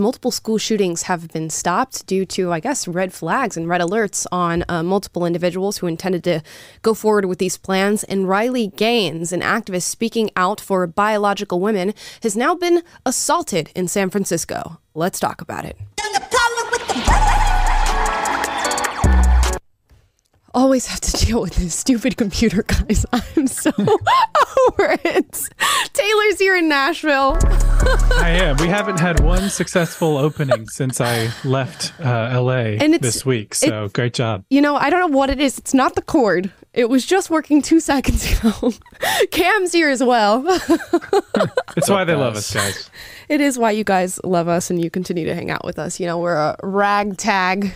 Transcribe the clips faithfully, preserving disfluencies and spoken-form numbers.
Multiple school shootings have been stopped due to, I guess, red flags and red alerts on uh, multiple individuals who intended to go forward with these plans. And Riley Gaines, an activist speaking out for biological women, has now been assaulted in San Francisco. Let's talk about it. Always have to deal with this stupid computer, guys. I'm so over it. Taylor's here in Nashville. I am. We haven't had one successful opening since I left uh, L A and this week, so it, great job. You know, I don't know what it is. It's not the cord. It was just working two seconds ago. Cam's here as well. It's why they love us, guys. It is why you guys love us and you continue to hang out with us. You know, we're a ragtag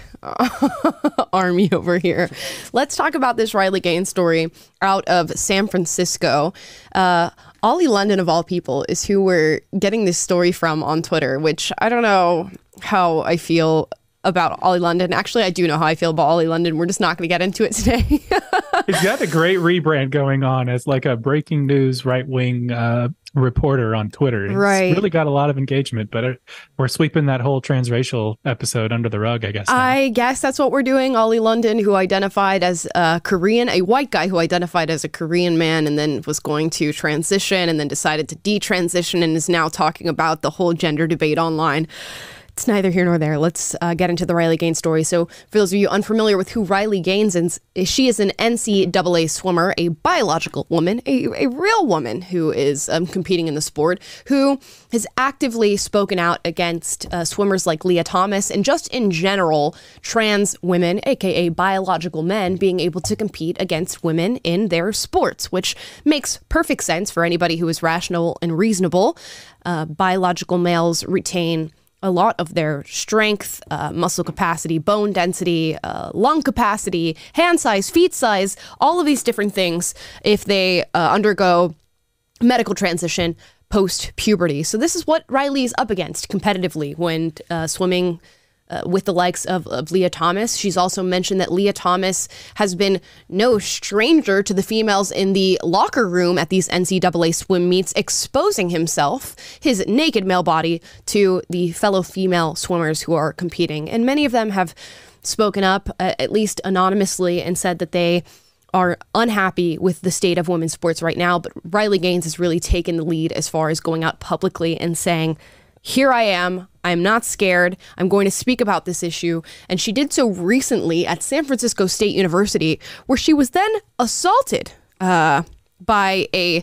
army over here. Let's talk about this Riley Gaines story out of San Francisco. Uh, Ollie London, of all people, is who we're getting this story from on Twitter, which I don't know how I feel about Ollie London. Actually, I do know how I feel about Ollie London. We're just not going to get into it today. He's got a great rebrand going on as like a breaking news right-wing uh, reporter on Twitter. He's right. really got a lot of engagement, but it, we're sweeping that whole transracial episode under the rug, I guess. Now. I guess that's what we're doing. Ollie London, who identified as a Korean, a white guy who identified as a Korean man and then was going to transition and then decided to detransition and is now talking about the whole gender debate online. It's neither here nor there. Let's uh, get into the Riley Gaines story. So for those of you unfamiliar with who Riley Gaines is, she is an N C double A swimmer, a biological woman, a, a real woman who is um, competing in the sport, who has actively spoken out against uh, swimmers like Leah Thomas and just in general, trans women, aka biological men, being able to compete against women in their sports, which makes perfect sense for anybody who is rational and reasonable. Uh, biological males retain a lot of their strength, uh, muscle capacity, bone density, uh, lung capacity, hand size, feet size, all of these different things if they uh, undergo medical transition post-puberty. So this is what Riley is up against competitively when uh, swimming Uh, with the likes of, of Leah Thomas. She's also mentioned that Leah Thomas has been no stranger to the females in the locker room at these N C double A swim meets, exposing himself, his naked male body, to the fellow female swimmers who are competing. And many of them have spoken up, uh, at least anonymously, and said that they are unhappy with the state of women's sports right now. But Riley Gaines has really taken the lead as far as going out publicly and saying, here I am. I'm not scared. I'm going to speak about this issue. And she did so recently at San Francisco State University, where she was then assaulted uh, by a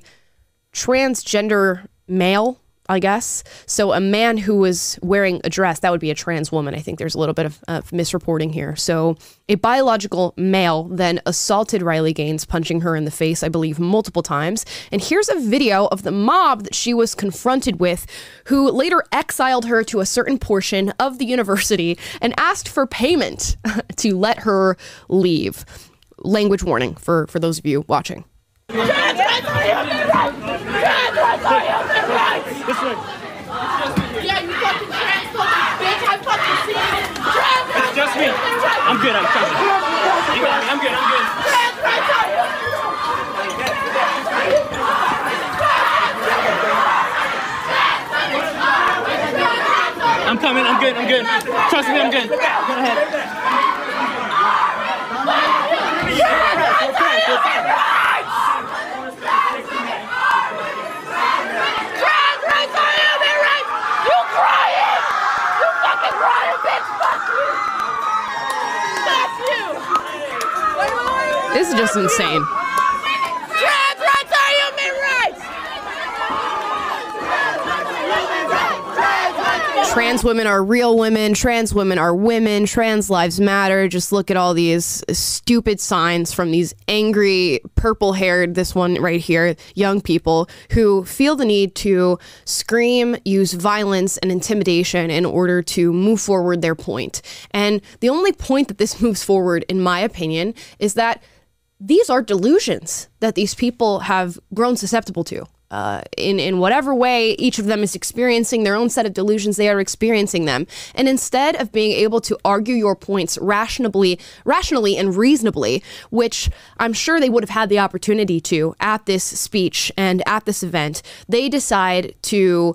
transgender male, I guess. So a man who was wearing a dress, that would be a trans woman. I think there's a little bit of uh, misreporting here. So a biological male then assaulted Riley Gaines, punching her in the face, I believe, multiple times. And here's a video of the mob that she was confronted with, who later exiled her to a certain portion of the university and asked for payment to let her leave. Language warning for, for those of you watching. Trans rights are human rights! Trans rights are human rights! This way. Yeah, you fucking trans fucking bitch! I fucking see it! Trans rights It's just me. I'm good, I'm trust me. You got me, I'm good, I'm good. Trans rights are human rights! I'm coming, I'm good, I'm good. Trust me, I'm good. Go ahead. This is just insane. Trans rights are human rights! Trans women are real women. Trans women are women. Trans lives matter. Just look at all these stupid signs from these angry, purple-haired, this one right here, young people who feel the need to scream, use violence and intimidation in order to move forward their point. And the only point that this moves forward, in my opinion, is that these are delusions that these people have grown susceptible to. Uh, in, in whatever way each of them is experiencing their own set of delusions, they are experiencing them. And instead of being able to argue your points rationally, rationally and reasonably, which I'm sure they would have had the opportunity to at this speech and at this event, they decide to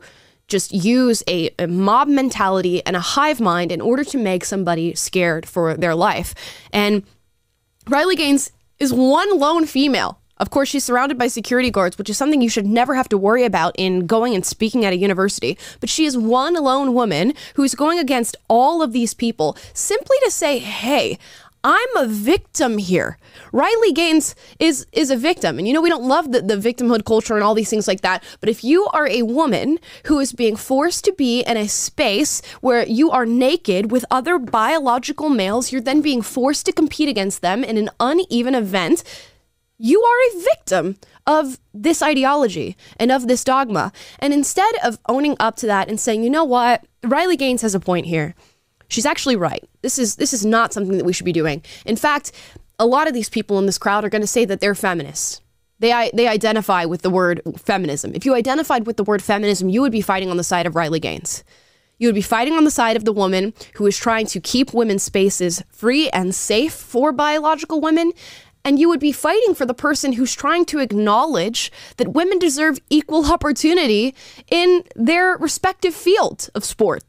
just use a, a mob mentality and a hive mind in order to make somebody scared for their life. And Riley Gaines is one lone female. Of course, she's surrounded by security guards, which is something you should never have to worry about in going and speaking at a university. But she is one lone woman who's going against all of these people simply to say, hey, I'm a victim here. Riley Gaines is is a victim. And you know, we don't love the, the victimhood culture and all these things like that. But if you are a woman who is being forced to be in a space where you are naked with other biological males, you're then being forced to compete against them in an uneven event, you are a victim of this ideology and of this dogma. And instead of owning up to that and saying, you know what, Riley Gaines has a point here. She's actually right. This is this is not something that we should be doing. In fact, a lot of these people in this crowd are going to say that they're feminists. They they identify with the word feminism. If you identified with the word feminism, you would be fighting on the side of Riley Gaines. You would be fighting on the side of the woman who is trying to keep women's spaces free and safe for biological women. And you would be fighting for the person who's trying to acknowledge that women deserve equal opportunity in their respective field of sport.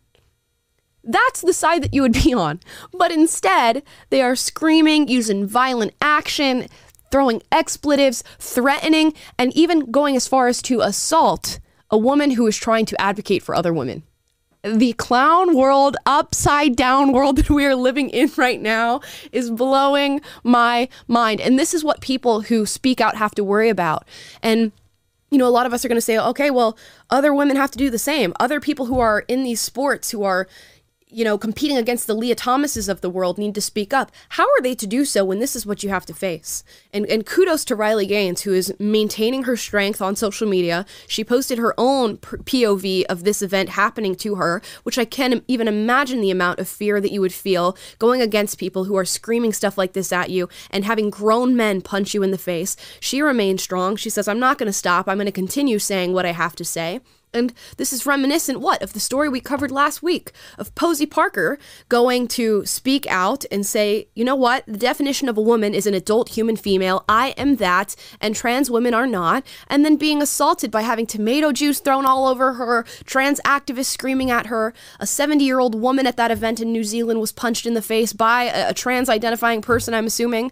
That's the side that you would be on. But instead, they are screaming, using violent action, throwing expletives, threatening, and even going as far as to assault a woman who is trying to advocate for other women. The clown world, upside down world that we are living in right now is blowing my mind. And this is what people who speak out have to worry about. And you know, a lot of us are going to say, okay, well, other women have to do the same. Other people who are in these sports who are, you know, competing against the Leah Thomases of the world need to speak up. How are they to do so when this is what you have to face? And and kudos to Riley Gaines, who is maintaining her strength on social media. She posted her own P O V of this event happening to her, which I can't even imagine the amount of fear that you would feel going against people who are screaming stuff like this at you and having grown men punch you in the face. She remained strong. She says, I'm not going to stop. I'm going to continue saying what I have to say. And this is reminiscent, what, of the story we covered last week of Posey Parker going to speak out and say, you know what, the definition of a woman is an adult human female. I am that, and trans women are not. And then being assaulted by having tomato juice thrown all over her, trans activists screaming at her. A seventy-year-old woman at that event in New Zealand was punched in the face by a, a trans-identifying person, I'm assuming.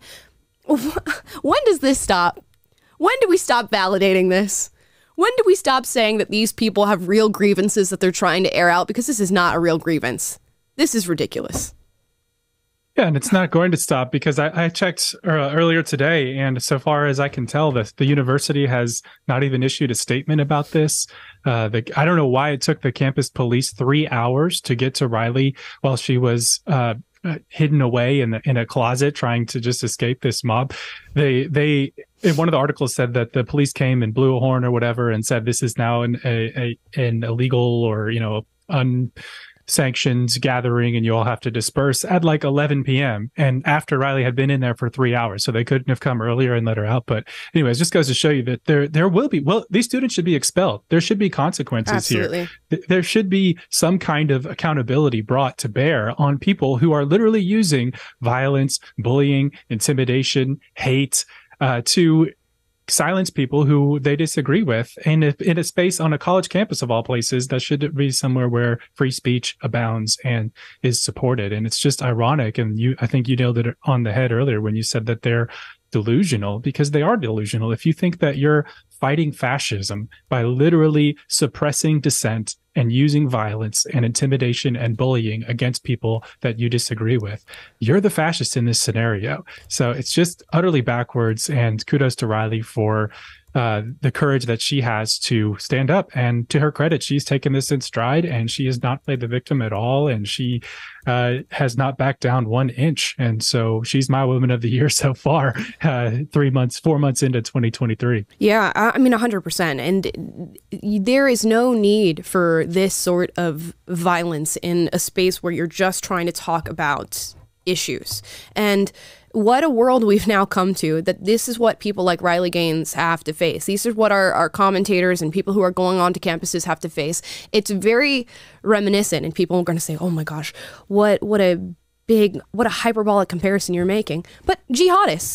When does this stop? When do we stop validating this? When do we stop saying that these people have real grievances that they're trying to air out? Because this is not a real grievance. This is ridiculous. Yeah, and it's not going to stop because I, I checked uh, earlier today, and so far as I can tell, the, the university has not even issued a statement about this. Uh, the, I don't know why it took the campus police three hours to get to Riley while she was uh, hidden away in the, in a closet trying to just escape this mob. They they one of the articles said that the police came and blew a horn or whatever and said this is now an a, a an illegal or you know unsanctioned gathering and you all have to disperse at like eleven p.m. and after Riley had been in there for three hours, so they couldn't have come earlier and let her out. But anyways, just goes to show you that there there will be well these students should be expelled. There should be consequences Absolutely. here. There should be some kind of accountability brought to bear on people who are literally using violence, bullying, intimidation, hate uh, to silence people who they disagree with in a, in a space on a college campus of all places that should be somewhere where free speech abounds and is supported. And it's just ironic. And you, I think you nailed it on the head earlier when you said that they're delusional, because they are delusional. If you think that you're fighting fascism by literally suppressing dissent and using violence and intimidation and bullying against people that you disagree with, you're the fascist in this scenario. So it's just utterly backwards, and kudos to Riley for uh, the courage that she has to stand up. And to her credit, she's taken this in stride and she has not played the victim at all. And she uh, has not backed down one inch. And so she's my woman of the year so far, uh, three months, four months into twenty twenty-three. Yeah, I mean, one hundred percent. And there is no need for this sort of violence in a space where you're just trying to talk about issues. And what a world we've now come to, that this is what people like Riley Gaines have to face. These are what our, our commentators and people who are going on to campuses have to face. It's very reminiscent, and people are going to say, oh my gosh, what what a big, what a hyperbolic comparison you're making. But jihadists,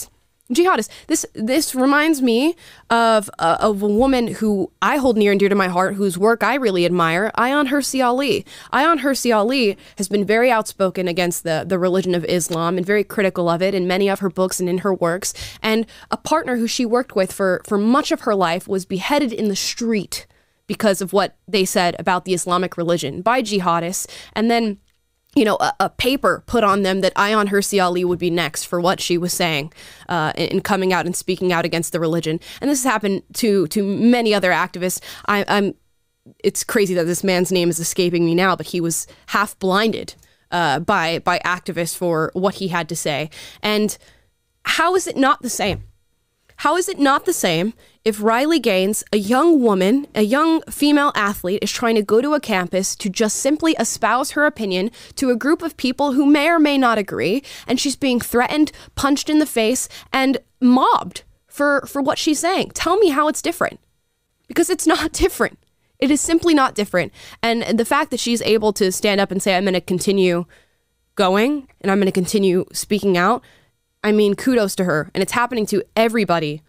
Jihadist. This this reminds me of uh, of a woman who I hold near and dear to my heart, whose work I really admire, Ayaan Hirsi Ali. Ayaan Hirsi Ali has been very outspoken against the, the religion of Islam and very critical of it in many of her books and in her works. And a partner who she worked with for, for much of her life was beheaded in the street because of what they said about the Islamic religion by jihadists. And then you know, a, a paper put on them that Ayaan Hirsi Ali would be next for what she was saying uh, in, in coming out and speaking out against the religion. And this has happened to to many other activists. I, I'm. It's crazy that this man's name is escaping me now, but he was half blinded uh, by by activists for what he had to say. And how is it not the same? How is it not the same if Riley Gaines, a young woman, a young female athlete, is trying to go to a campus to just simply espouse her opinion to a group of people who may or may not agree, and she's being threatened, punched in the face, and mobbed for, for what she's saying? Tell me how it's different. Because it's not different. It is simply not different. And the fact that she's able to stand up and say, I'm going to continue going, and I'm going to continue speaking out, I mean, kudos to her. And it's happening to everybody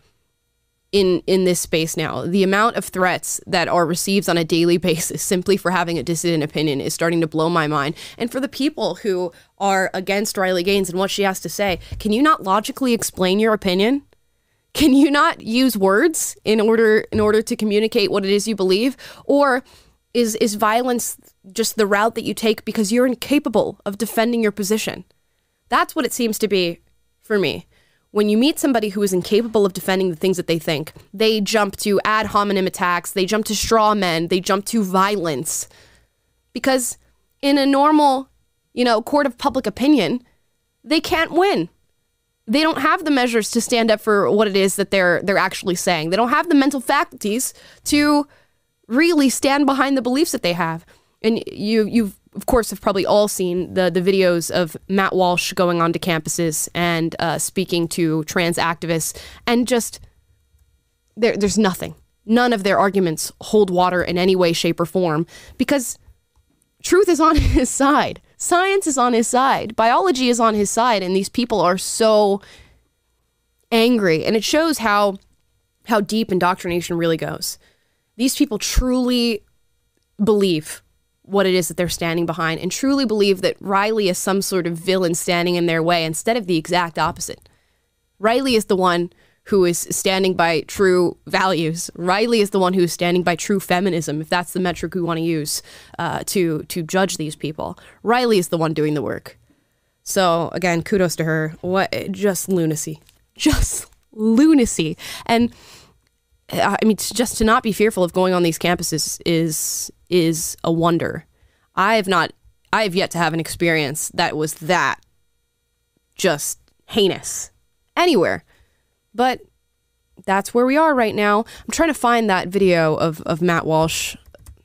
in in this space now. The amount of threats that are received on a daily basis simply for having a dissident opinion is starting to blow my mind. And for the people who are against Riley Gaines and what she has to say, can you not logically explain your opinion? Can you not use words in order in order to communicate what it is you believe? Or is is violence just the route that you take because you're incapable of defending your position? That's what it seems to be for me. When you meet somebody who is incapable of defending the things that they think, they jump to ad hominem attacks, they jump to straw men, they jump to violence. Because in a normal, you know, court of public opinion, they can't win. They don't have the measures to stand up for what it is that they're they're actually saying. They don't have the mental faculties to really stand behind the beliefs that they have. And you you've of course, have probably all seen the, the videos of Matt Walsh going onto campuses and uh, speaking to trans activists, and just there, there's nothing. None of their arguments hold water in any way, shape, or form, because truth is on his side. Science is on his side. Biology is on his side, and these people are so angry. And it shows how how deep indoctrination really goes. These people truly believe what it is that they're standing behind, and truly believe that Riley is some sort of villain standing in their way, instead of the exact opposite. Riley is the one who is standing by true values. Riley is the one who is standing by true feminism, if that's the metric we want to use uh, to to judge these people. Riley is the one doing the work. So again, kudos to her. What just lunacy, just lunacy. And I mean, just to not be fearful of going on these campuses is is a wonder. I have not, I have yet to have an experience that was that just heinous anywhere. But that's where we are right now. I'm trying to find that video of, of Matt Walsh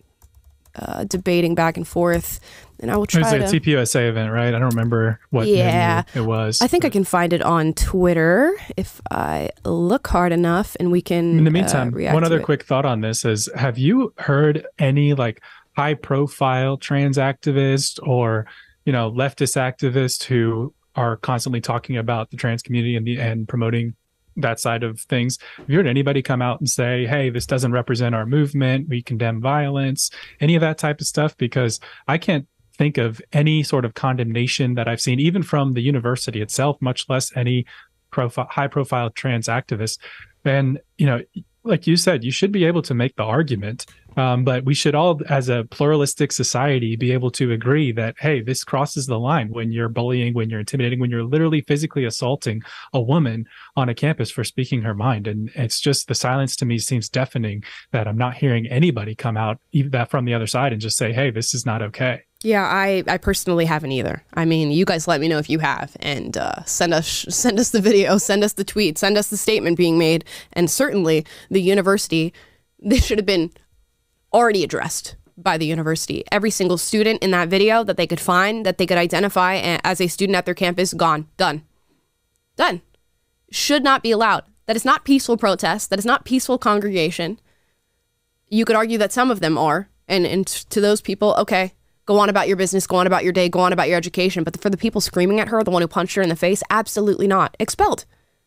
uh, debating back and forth, and I will try it was to... a T P U S A event, right? I don't remember what yeah, venue it was. I think I can find it on Twitter if I look hard enough, and we can. In the meantime, uh, one other it. quick thought on this is: have you heard any like high-profile trans activist or you know leftist activist who are constantly talking about the trans community and the and promoting that side of things? Have you heard anybody come out and say, hey, this doesn't represent our movement, we condemn violence, any of that type of stuff? Because I can't think of any sort of condemnation that I've seen, even from the university itself, much less any profile, high-profile trans activists. And, you know, like you said, you should be able to make the argument, um, but we should all, as a pluralistic society, be able to agree that, hey, this crosses the line when you're bullying, when you're intimidating, when you're literally physically assaulting a woman on a campus for speaking her mind. And it's just, the silence to me seems deafening, that I'm not hearing anybody come out, even that from the other side, and just say, hey, this is not okay. Yeah, I, I personally haven't either. I mean, you guys let me know if you have, and uh, send us send us the video, send us the tweet, send us the statement being made, and certainly the university, this should have been already addressed by the university. Every single student in that video that they could find, that they could identify as a student at their campus, gone, done, done. Should not be allowed. That is not peaceful protest. That is not peaceful congregation. You could argue that some of them are, and, and to those people, okay, go on about your business, go on about your day, go on about your education. But for the people screaming at her, the one who punched her in the face, absolutely not. Expelled.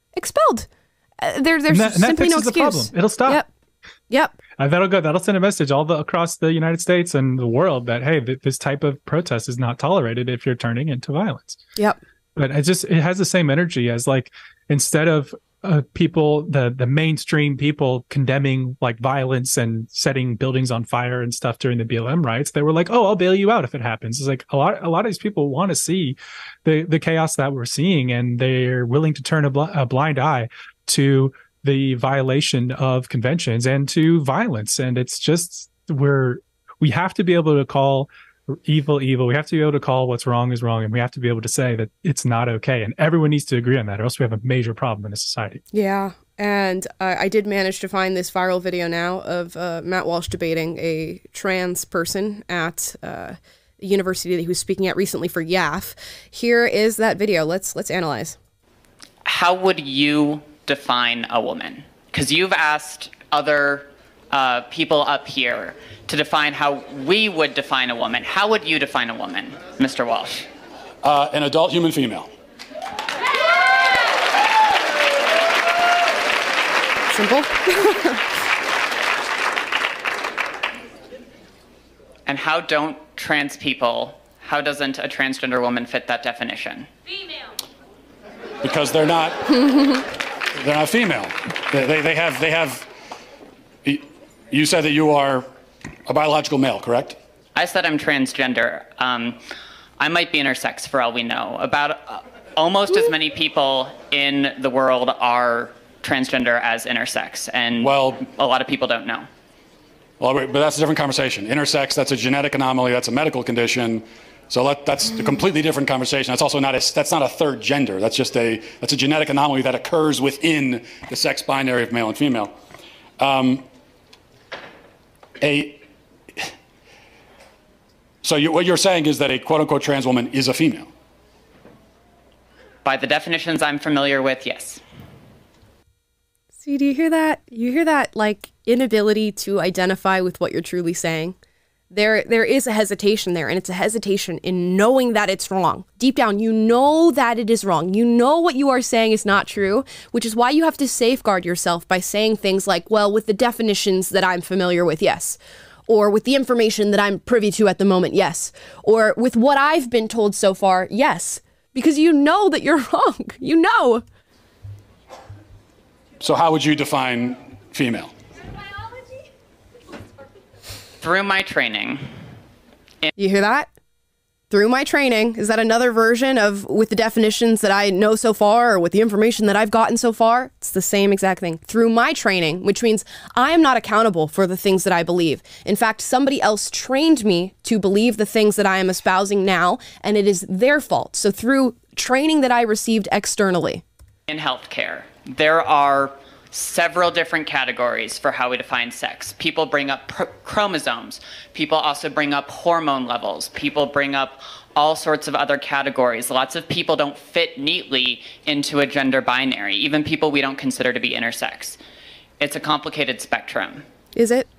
expelled. Uh, there, there's and that, and that simply no fixes the excuse. problem. It'll stop. Yep. Yep. Uh, that'll go. That'll send a message all the across the United States and the world that hey, th- this type of protest is not tolerated if you're turning into violence. Yep. But it just it has the same energy as like instead of uh, people the the mainstream people condemning like violence and setting buildings on fire and stuff during the B L M riots, they were like, oh, I'll bail you out if it happens. It's like a lot a lot of these people want to see the the chaos that we're seeing, and they're willing to turn a, bl- a blind eye to the violation of conventions and to violence. And it's just we're we have to be able to call evil evil. We have to be able to call what's wrong is wrong, and we have to be able to say that it's not okay, and everyone needs to agree on that, or else we have a major problem in a society. Yeah. And uh, I did manage to find this viral video now of uh, Matt Walsh debating a trans person at uh, a university that he was speaking at recently for Y A F. Here is that video. Let's let's analyze. How would you define a woman? Because you've asked other uh, people up here to define how we would define a woman. How would you define a woman, Mister Walsh? Uh, an adult human female. Simple. And how don't trans people, how doesn't a transgender woman fit that definition? Female. Because they're not, they're not female. They, they, they have, they have, you said that you are a biological male, correct? I said I'm transgender. Um, I might be intersex for all we know. About uh, almost as many people in the world are transgender as intersex, and well, a lot of people don't know. Well, but that's a different conversation. Intersex, that's a genetic anomaly, that's a medical condition. So let, that's a completely different conversation. That's also not a, that's not a third gender. That's just a, that's a genetic anomaly that occurs within the sex binary of male and female. Um, a, so you, what you're saying is that a quote-unquote trans woman is a female? By the definitions I'm familiar with, yes. See, do you hear that? You hear that, like, inability to identify with what you're truly saying? There, there is a hesitation there, and it's a hesitation in knowing that it's wrong. Deep down, you know that it is wrong. You know what you are saying is not true, which is why you have to safeguard yourself by saying things like, well, with the definitions that I'm familiar with, yes. Or with the information that I'm privy to at the moment, yes. Or with what I've been told so far, yes. Because you know that you're wrong. You know. So how would you define female? Through my training. You hear that? Through my training. Is that another version of with the definitions that I know so far or with the information that I've gotten so far? It's the same exact thing. Through my training, which means I am not accountable for the things that I believe. In fact, somebody else trained me to believe the things that I am espousing now, and it is their fault. So through training that I received externally. In healthcare, there are several different categories for how we define sex. People bring up pr- chromosomes. People also bring up hormone levels. People bring up all sorts of other categories. Lots of people don't fit neatly into a gender binary, even people we don't consider to be intersex. It's a complicated spectrum. Is it?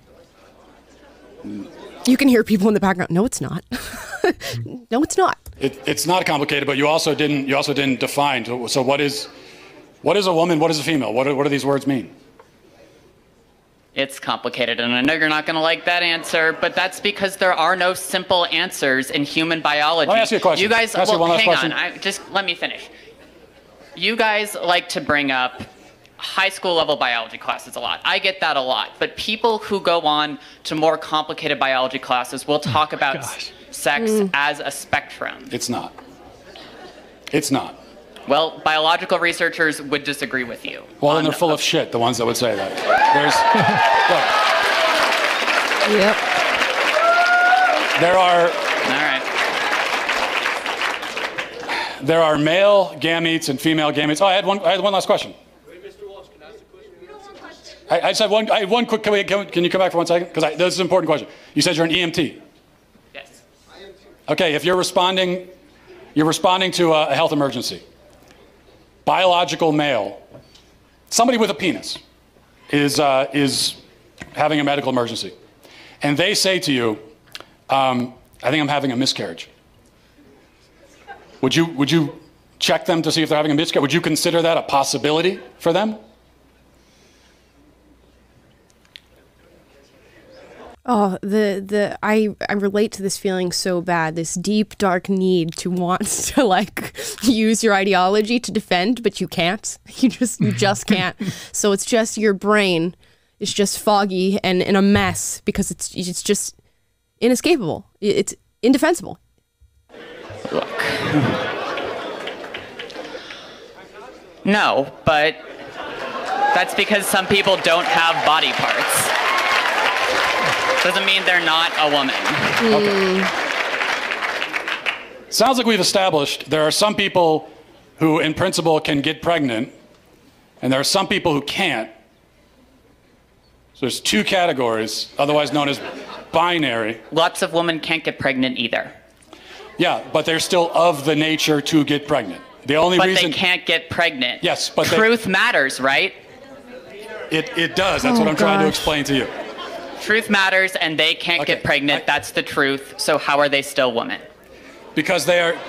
You can hear people in the background. No, it's not. No, it's not. It, it's not complicated, but you also didn't, you also didn't define. So, so what is... What is a woman? What is a female? What do, what do these words mean? It's complicated, and I know you're not going to like that answer, but that's because there are no simple answers in human biology. Let me ask you a question. You guys, Can I ask you well, one last hang question? on. I, just let me finish. You guys like to bring up high school level biology classes a lot. I get that a lot, but people who go on to more complicated biology classes will talk Oh about gosh. sex Mm. as a spectrum. It's not. It's not. Well, biological researchers would disagree with you. Well, then on- they're full of shit, the ones that would say that. There's, look, Yep. there are, All right. there are male gametes and female gametes. Oh, I had one, I had one last question. I, I just had one, I had one quick, can, we, can, can you come back for one second? Because this is an important question. You said you're an E M T. Yes. Okay, if you're responding, you're responding to a, a health emergency. Biological male, somebody with a penis, is, uh, is having a medical emergency. And they say to you, um, I think I'm having a miscarriage. Would you, would you check them to see if they're having a miscarriage? Would you consider that a possibility for them? Oh, the the I I relate to this feeling so bad. This deep, dark need to want to like use your ideology to defend, but you can't. You just you just can't. So it's just your brain is just foggy and in a mess because it's it's just inescapable. It's indefensible. Look. No, but that's because some people don't have body parts. Doesn't mean they're not a woman. Okay. Sounds like we've established there are some people who, in principle, can get pregnant, and there are some people who can't. So there's two categories, otherwise known as binary. Lots of women can't get pregnant either. Yeah, but they're still of the nature to get pregnant. The only but reason they can't get pregnant. Yes, but truth they... matters, right? It it does. That's oh, what I'm gosh. trying to explain to you. Truth matters, and they can't Okay, get pregnant. I... That's the truth. So how are they still women? Because they are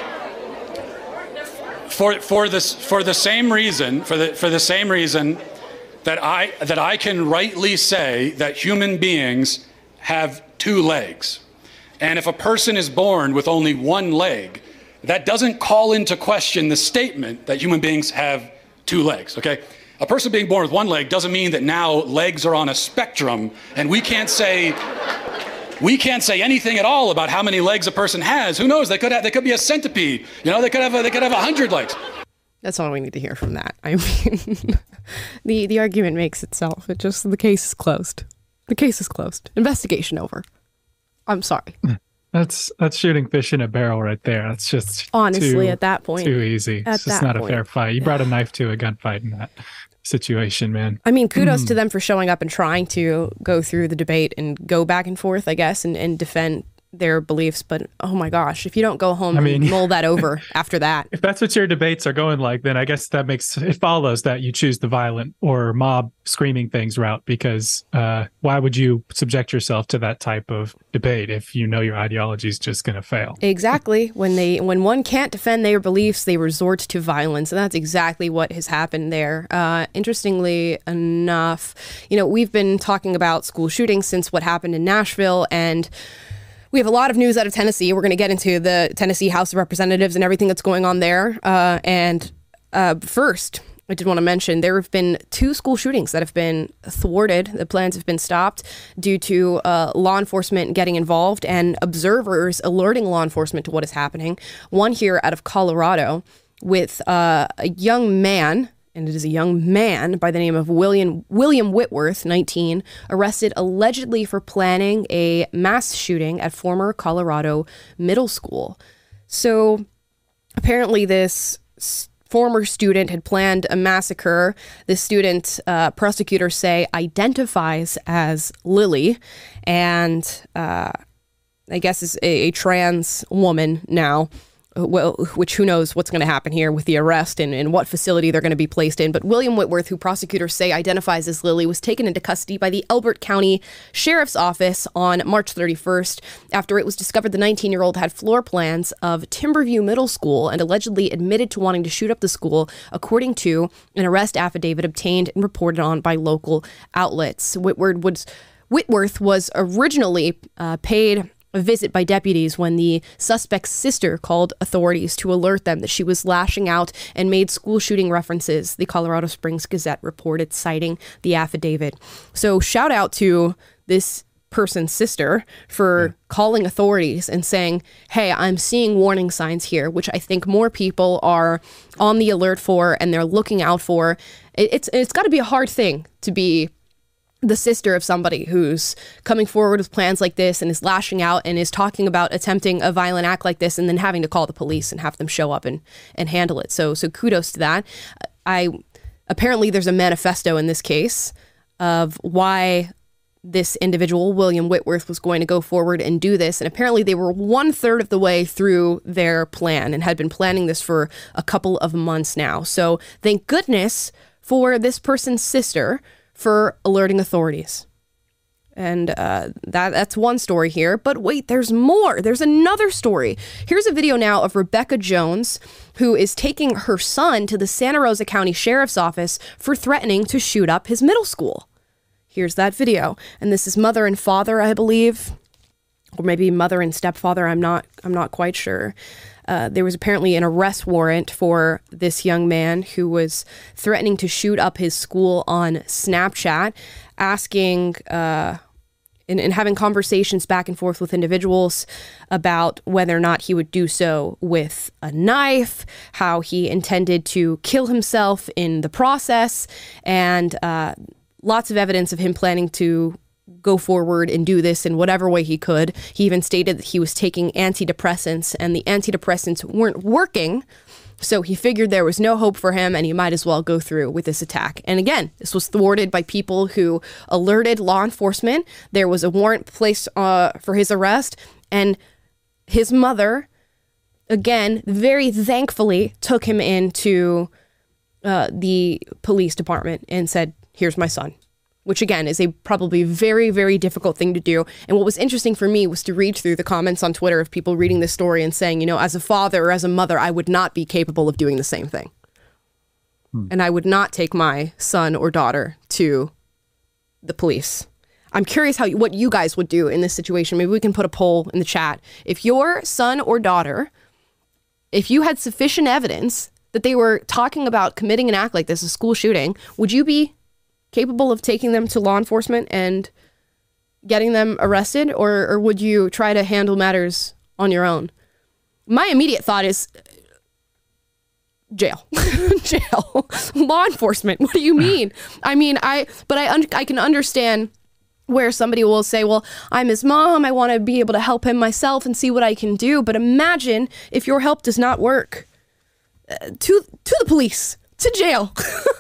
for for this for the same reason for the for the same reason that I that I can rightly say that human beings have two legs. And if a person is born with only one leg, that doesn't call into question the statement that human beings have two legs, okay? A person being born with one leg doesn't mean that now legs are on a spectrum and we can't say we can't say anything at all about how many legs a person has. Who knows? They could have they could be a centipede. You know, they could have a, they could have a hundred legs. That's all we need to hear from that. I mean, the the argument makes itself. It just the case is closed. The case is closed. Investigation over. I'm sorry. That's that's shooting fish in a barrel right there. That's just honestly too, at that point too easy. At It's just that not point. a fair fight. You brought a knife to a gunfight in that situation, man. I mean, kudos to them for showing up and trying to go through the debate and go back and forth, I guess, and, and defend their beliefs. But oh my gosh, if you don't go home I mean, and mull that over after that. If that's what your debates are going like, then I guess that makes it follows that you choose the violent or mob screaming things route, because uh, why would you subject yourself to that type of debate if you know your ideology is just going to fail? Exactly. When they when one can't defend their beliefs, they resort to violence, and that's exactly what has happened there. Uh, interestingly enough, you know, we've been talking about school shootings since what happened in Nashville, and we have a lot of news out of Tennessee. We're going to get into the Tennessee House of Representatives and everything that's going on there. Uh, and uh, first, I did want to mention there have been two school shootings that have been thwarted. The plans have been stopped due to uh, law enforcement getting involved and observers alerting law enforcement to what is happening. One here out of Colorado with uh, a young man, and it is a young man by the name of William William Whitworth, nineteen, arrested allegedly for planning a mass shooting at former Colorado middle school. So apparently this s- former student had planned a massacre. This student, uh, prosecutors say, identifies as Lily, and uh, I guess is a, a trans woman now. Well, which who knows what's going to happen here with the arrest and, and what facility they're going to be placed in. But William Whitworth, who prosecutors say identifies as Lily, was taken into custody by the Elbert County Sheriff's Office on March thirty-first after it was discovered the nineteen-year-old had floor plans of Timberview Middle School and allegedly admitted to wanting to shoot up the school, according to an arrest affidavit obtained and reported on by local outlets. Whitworth was, Whitworth was originally uh, paid a visit by deputies when the suspect's sister called authorities to alert them that she was lashing out and made school shooting references, the Colorado Springs Gazette reported, citing the affidavit. So shout out to this person's sister for yeah. calling authorities and saying, hey, I'm seeing warning signs here, which I think more people are on the alert for and they're looking out for. It's It's got to be a hard thing to be the sister of somebody who's coming forward with plans like this and is lashing out and is talking about attempting a violent act like this and then having to call the police and have them show up and, and handle it. So, so kudos to that. I apparently there's a manifesto in this case of why this individual, William Whitworth, was going to go forward and do this. And apparently they were one third of the way through their plan and had been planning this for a couple of months now. So thank goodness for this person's sister for alerting authorities. And uh, that that's one story here. But wait, there's more. There's another story. Here's a video now of Rebecca Jones, who is taking her son to the Santa Rosa County Sheriff's Office for threatening to shoot up his middle school. Here's that video. And this is mother and father, I believe. Or maybe mother and stepfather. I'm not, I'm not quite sure. Uh, there was apparently an arrest warrant for this young man who was threatening to shoot up his school on Snapchat, asking uh, and, and having conversations back and forth with individuals about whether or not he would do so with a knife, how he intended to kill himself in the process, and uh, lots of evidence of him planning to go forward and do this in whatever way he could. He even stated that he was taking antidepressants and the antidepressants weren't working. So he figured there was no hope for him and he might as well go through with this attack. And again, this was thwarted by people who alerted law enforcement. There was a warrant placed uh, for his arrest, and his mother, again, very thankfully took him into uh, the police department and said, here's my son. Which again is a probably very, very difficult thing to do. And what was interesting for me was to read through the comments on Twitter of people reading this story and saying, you know, as a father or as a mother, I would not be capable of doing the same thing. Hmm. And I would not take my son or daughter to the police. I'm curious how what you guys would do in this situation. Maybe we can put a poll in the chat. If your son or daughter, if you had sufficient evidence that they were talking about committing an act like this, a school shooting, would you be capable of taking them to law enforcement and getting them arrested, or, or would you try to handle matters on your own? My immediate thought is jail, jail, law enforcement. What do you mean? I mean, I, but I, un- I can understand where somebody will say, well, I'm his mom. I want to be able to help him myself and see what I can do. But imagine if your help does not work. Uh, to, to the police. To jail.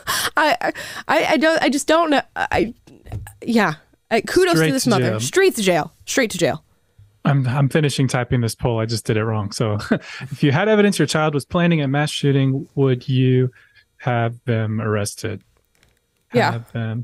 I, I I don't I just don't know. I yeah. I, kudos Straight to this to mother. jail. Straight to jail. Straight to jail. I'm I'm finishing typing this poll. I just did it wrong. So if you had evidence your child was planning a mass shooting, would you have them arrested? Yeah. Have them.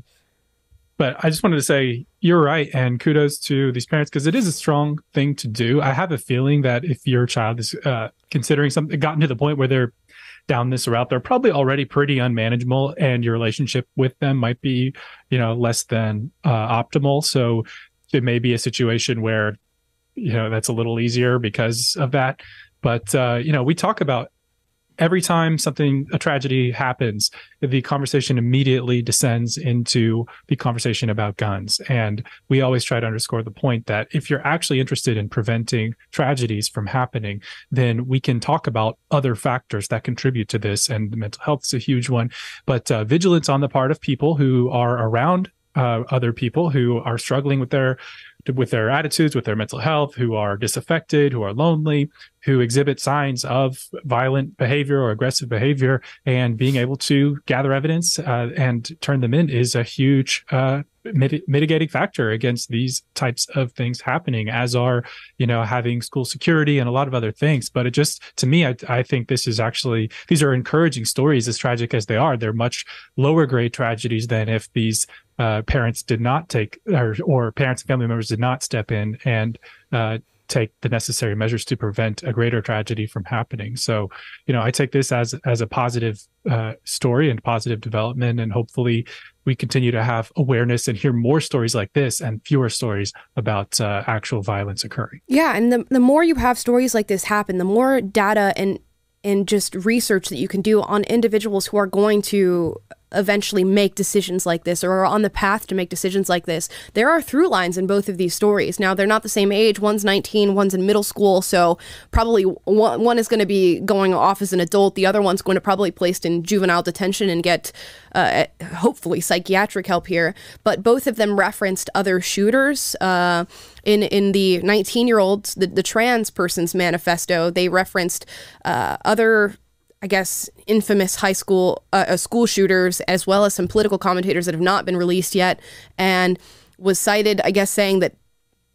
But I just wanted to say you're right, and kudos to these parents because it is a strong thing to do. I have a feeling that if your child is uh, considering something, gotten to the point where they're down this route, they're probably already pretty unmanageable, and your relationship with them might be, you know, less than uh, optimal. So it may be a situation where, you know, that's a little easier because of that. But, uh, you know, we talk about every time something, a tragedy happens, the conversation immediately descends into the conversation about guns. And we always try to underscore the point that if you're actually interested in preventing tragedies from happening, then we can talk about other factors that contribute to this. And mental health is a huge one. But uh, vigilance on the part of people who are around uh, other people who are struggling with their with their attitudes, with their mental health, who are disaffected, who are lonely, who exhibit signs of violent behavior or aggressive behavior, and being able to gather evidence uh, and turn them in is a huge uh, mit- mitigating factor against these types of things happening, as are, you know, having school security and a lot of other things. But it just, to me, I, I think this is actually, these are encouraging stories, as tragic as they are. They're much lower grade tragedies than if these Uh, parents did not take, or, or parents and family members did not step in and uh, take the necessary measures to prevent a greater tragedy from happening. So, you know, I take this as as a positive uh, story and positive development, and hopefully we continue to have awareness and hear more stories like this and fewer stories about uh, actual violence occurring. Yeah, and the the more you have stories like this happen, the more data and and just research that you can do on individuals who are going to eventually make decisions like this or are on the path to make decisions like this. There are through lines in both of these stories. Now, they're not the same age. One's nineteen, one's in middle school. So probably one, one is going to be going off as an adult. The other one's going to probably be placed in juvenile detention and get uh, hopefully psychiatric help here. But both of them referenced other shooters. Uh, in, in the nineteen-year-old, the, the trans person's manifesto, they referenced uh, other I guess, infamous high school uh, school shooters, as well as some political commentators that have not been released yet, and was cited, I guess, saying that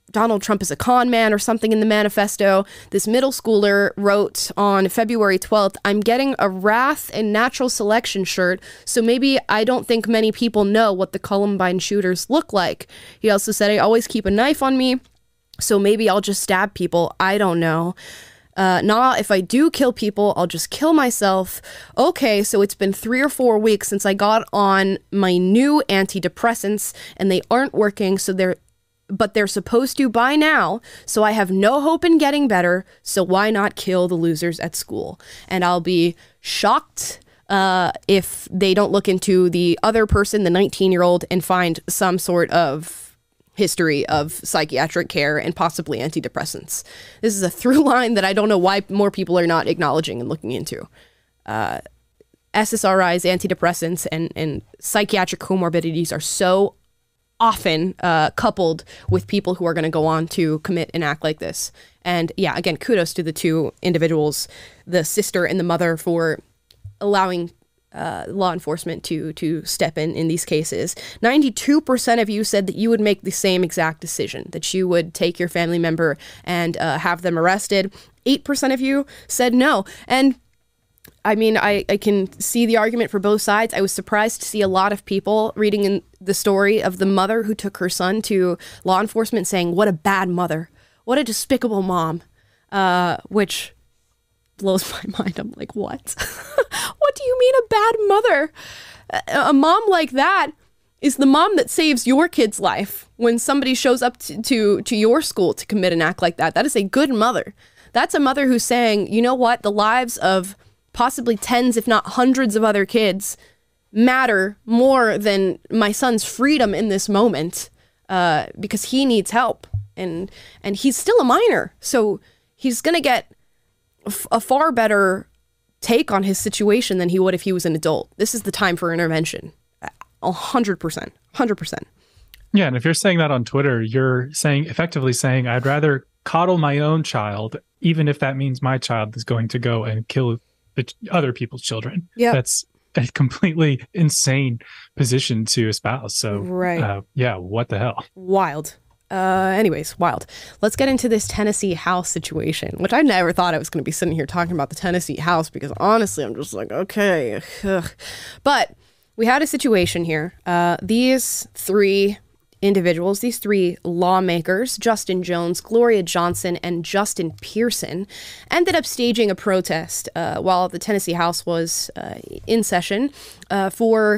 Donald Trump is a con man or something in the manifesto. This middle schooler wrote on February twelfth, I'm getting a Wrath and Natural Selection shirt, so maybe I don't think many people know what the Columbine shooters look like. He also said, I always keep a knife on me, so maybe I'll just stab people. I don't know. Uh, nah, if I do kill people, I'll just kill myself. Okay, so it's been three or four weeks since I got on my new antidepressants, and they aren't working, so they're but they're supposed to by now, so I have no hope in getting better, so why not kill the losers at school? And I'll be shocked uh, if they don't look into the other person, the nineteen-year-old, and find some sort of history of psychiatric care and possibly antidepressants. This is a through line that I don't know why more people are not acknowledging and looking into. Uh, S S R Is, antidepressants, and, and psychiatric comorbidities are so often uh, coupled with people who are going to go on to commit an act like this. And yeah, again, kudos to the two individuals, the sister and the mother, for allowing uh, law enforcement to to step in in these cases. ninety-two percent of you said that you would make the same exact decision, that you would take your family member and uh, have them arrested. eight percent of you said no. And I mean, I, I can see the argument for both sides. I was surprised to see a lot of people reading in the story of the mother who took her son to law enforcement saying, what a bad mother, what a despicable mom, uh, which blows my mind. I'm like, what? What do you mean a bad mother? A, a mom like that is the mom that saves your kid's life when somebody shows up to, to, to your school to commit an act like that. That is a good mother. That's a mother who's saying, you know what, the lives of possibly tens, if not hundreds of other kids matter more than my son's freedom in this moment, uh, because he needs help. And and he's still a minor, so he's going to get f- a far better take on his situation than he would if he was an adult. This is the time for intervention. A hundred percent. A hundred percent. Yeah, and if you're saying that on Twitter, you're saying effectively saying, I'd rather coddle my own child, even if that means my child is going to go and kill the other people's children. Yeah, that's a completely insane position to espouse. So, right. uh, yeah, what the hell? Wild. Uh, anyways, wild. Let's get into this Tennessee House situation, which I never thought I was going to be sitting here talking about the Tennessee House, because honestly, I'm just like, okay. Ugh. But we had a situation here. Uh, these three individuals, these three lawmakers, Justin Jones, Gloria Johnson, and Justin Pearson, ended up staging a protest uh, while the Tennessee House was uh, in session uh, for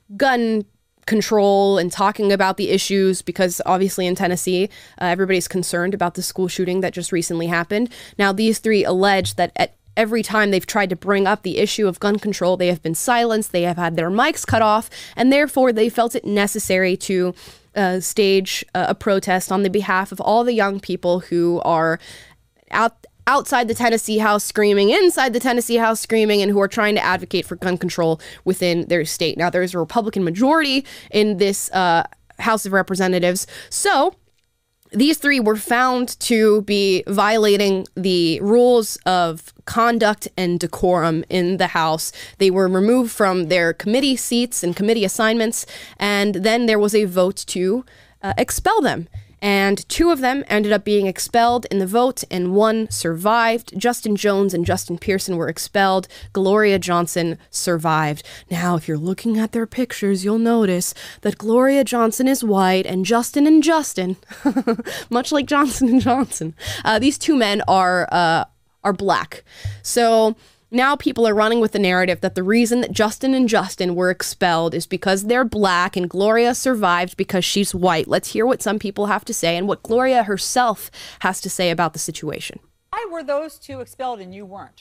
gun control and talking about the issues, because obviously in Tennessee, uh, everybody's concerned about the school shooting that just recently happened. Now, these three allege that at every time they've tried to bring up the issue of gun control, they have been silenced, they have had their mics cut off, and therefore they felt it necessary to Uh, stage uh, a protest on the behalf of all the young people who are out outside the Tennessee House screaming, inside the Tennessee House screaming, and who are trying to advocate for gun control within their state. Now, there's a Republican majority in this uh, House of Representatives, so these three were found to be violating the rules of conduct and decorum in the House. They were removed from their committee seats and committee assignments, and then there was a vote to uh, expel them. And two of them ended up being expelled in the vote, and one survived. Justin Jones and Justin Pearson were expelled. Gloria Johnson survived. Now, if you're looking at their pictures, you'll notice that Gloria Johnson is white, and Justin and Justin, much like Johnson and Johnson, uh, these two men are uh, are black. So now people are running with the narrative that the reason that Justin and Justin were expelled is because they're black, and Gloria survived because she's white. Let's hear what some people have to say and what Gloria herself has to say about the situation. Why were those two expelled and you weren't?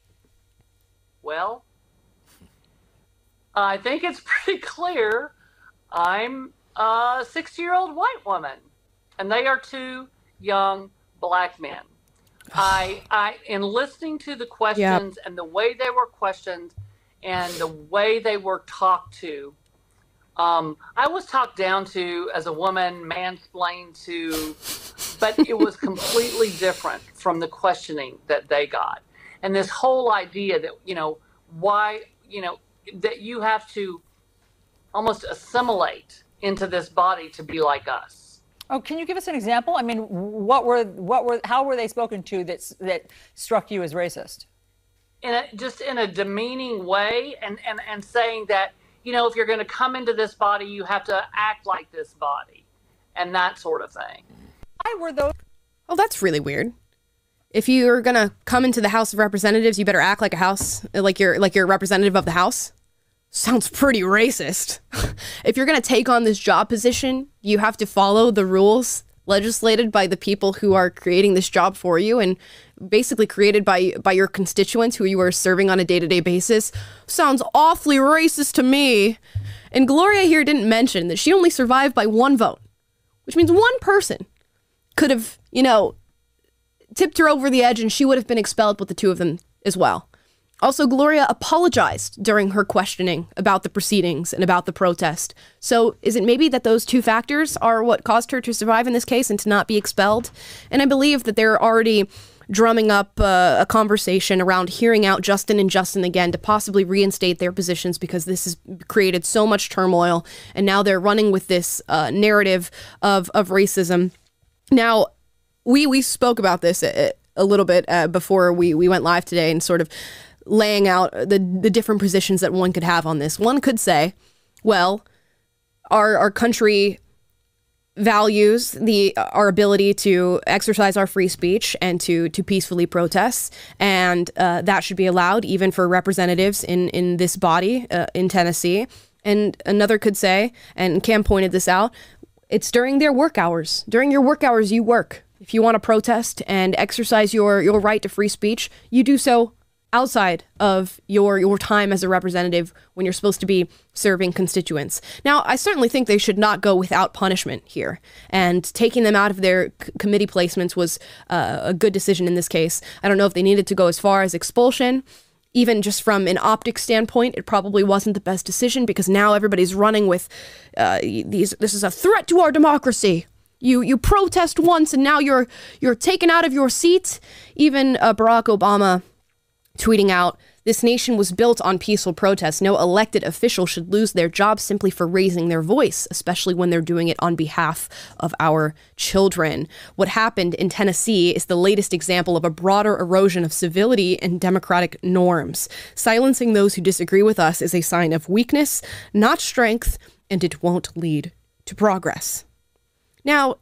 Well, I think it's pretty clear. I'm a sixty-year-old white woman, and they are two young black men. I, I, in listening to the questions yep. and the way they were questioned and the way they were talked to, um, I was talked down to as a woman, mansplained to, but it was completely different from the questioning that they got. And this whole idea that, you know, why, you know, that you have to almost assimilate into this body to be like us. Oh, can you give us an example? I mean, what were what were how were they spoken to that that struck you as racist? In a, just in a demeaning way, and, and, and saying that, you know, if you're going to come into this body, you have to act like this body, and that sort of thing. Why were those? Oh, that's really weird. If you're gonna come into the House of Representatives, you better act like a house, like you're like you're a representative of the House. Sounds pretty racist. If you're gonna take on this job position, you have to follow the rules legislated by the people who are creating this job for you, and basically created by by your constituents who you are serving on a day-to-day basis. Sounds awfully racist to me. And Gloria here didn't mention that she only survived by one vote, which means one person could have, you know, tipped her over the edge and she would have been expelled with the two of them as well. Also, Gloria apologized during her questioning about the proceedings and about the protest. So is it maybe that those two factors are what caused her to survive in this case and to not be expelled? And I believe that they're already drumming up uh, a conversation around hearing out Justin and Justin again to possibly reinstate their positions, because this has created so much turmoil. And now they're running with this uh, narrative of, of racism. Now, we we spoke about this a, a little bit uh, before we, we went live today, and sort of laying out the the different positions that one could have on this. One could say, well, our our country values the our ability to exercise our free speech and to to peacefully protest, and uh, that should be allowed even for representatives in in this body uh, in Tennessee. And another could say, and Cam pointed this out, it's during their work hours. During your work hours, you work. If you want to protest and exercise your your right to free speech, you do so outside of your your time as a representative when you're supposed to be serving constituents. Now, I certainly think they should not go without punishment here, and taking them out of their c- committee placements was uh, a good decision in this case. I don't know if they needed to go as far as expulsion. Even just from an optics standpoint, it probably wasn't the best decision, because now everybody's running with uh, these. This is a threat to our democracy. You you protest once and now you're you're taken out of your seat. Even uh, Barack Obama tweeting out, "This nation was built on peaceful protests. No elected official should lose their job simply for raising their voice, especially when they're doing it on behalf of our children." What happened in Tennessee is the latest example of a broader erosion of civility and democratic norms. Silencing those who disagree with us is a sign of weakness, not strength, and it won't lead to progress. Now,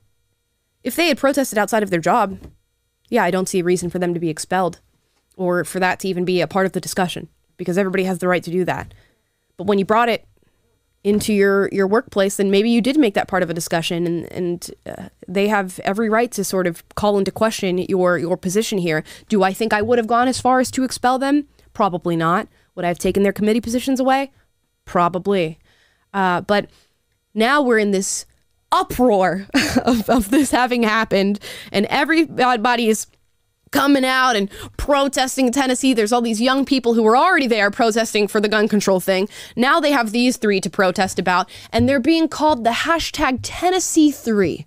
if they had protested outside of their job, yeah, I don't see a reason for them to be expelled, or for that to even be a part of the discussion, because everybody has the right to do that. But when you brought it into your, your workplace, then maybe you did make that part of a discussion, and, and uh, they have every right to sort of call into question your, your position here. Do I think I would have gone as far as to expel them? Probably not. Would I have taken their committee positions away? Probably. Uh, but now we're in this uproar of, of this having happened, and everybody is coming out and protesting in Tennessee. There's all these young people who were already there protesting for the gun control thing. Now they have these three to protest about, and they're being called the hashtag Tennessee Three.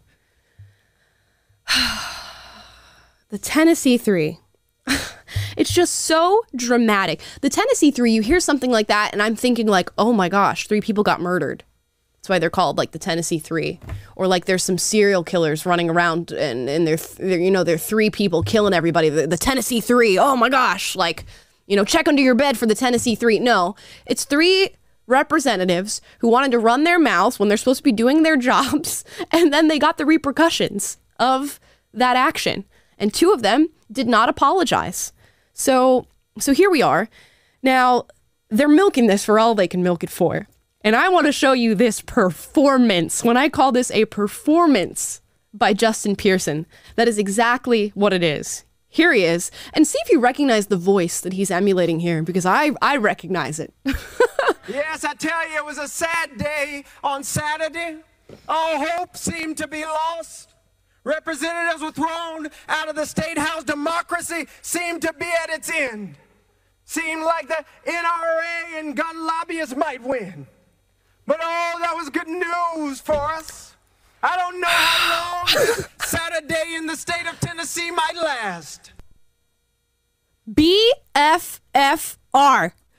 The Tennessee Three. It's just so dramatic. The Tennessee Three, you hear something like that, and I'm thinking like, oh my gosh, three people got murdered. That's why they're called like the Tennessee Three, or like there's some serial killers running around and, and they're, they're, you know, they're three people killing everybody. The, the Tennessee Three. Oh my gosh. Like, you know, check under your bed for the Tennessee Three. No, it's three representatives who wanted to run their mouths when they're supposed to be doing their jobs. And then they got the repercussions of that action. And two of them did not apologize. So, so here we are. Now, they're milking this for all they can milk it for. And I want to show you this performance. When I call this a performance by Justin Pearson, that is exactly what it is. Here he is. And see if you recognize the voice that he's emulating here, because I, I recognize it. Yes, I tell you, it was a sad day on Saturday. All hope seemed to be lost. Representatives were thrown out of the state house. Democracy seemed to be at its end. Seemed like the N R A and gun lobbyists might win. But oh, that was good news for us. I don't know how long Saturday in the state of Tennessee might last. B F F R.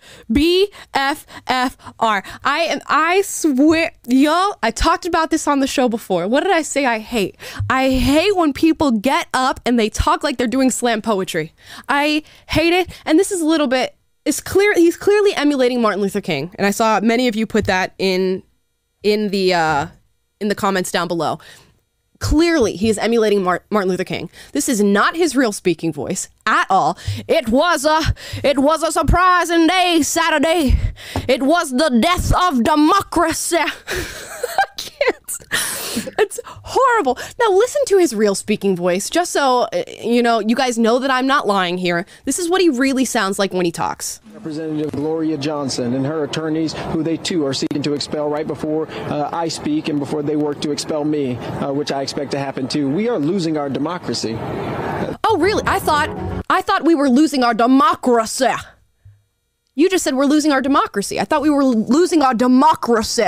B F F R. I am, I swear, yo, I talked about this on the show before. What did I say I hate? I hate when people get up and they talk like they're doing slam poetry. I hate it. And this is a little bit, it's clear, he's clearly emulating Martin Luther King. And I saw many of you put that in, in the, uh, in the comments down below. Clearly, he is emulating Mar- Martin Luther King. This is not his real speaking voice at all. It was a, it was a surprising day, Saturday. It was the death of democracy. I can't. It's horrible. Now listen to his real speaking voice, just so uh, you know, you guys know that I'm not lying here. This is what he really sounds like when he talks. Representative Gloria Johnson and her attorneys, who they too are seeking to expel right before uh, I speak and before they work to expel me, uh, which I expect to happen too. We are losing our democracy. Oh, really? I thought, I thought we were losing our democracy. You just said we're losing our democracy. I thought we were losing our democracy.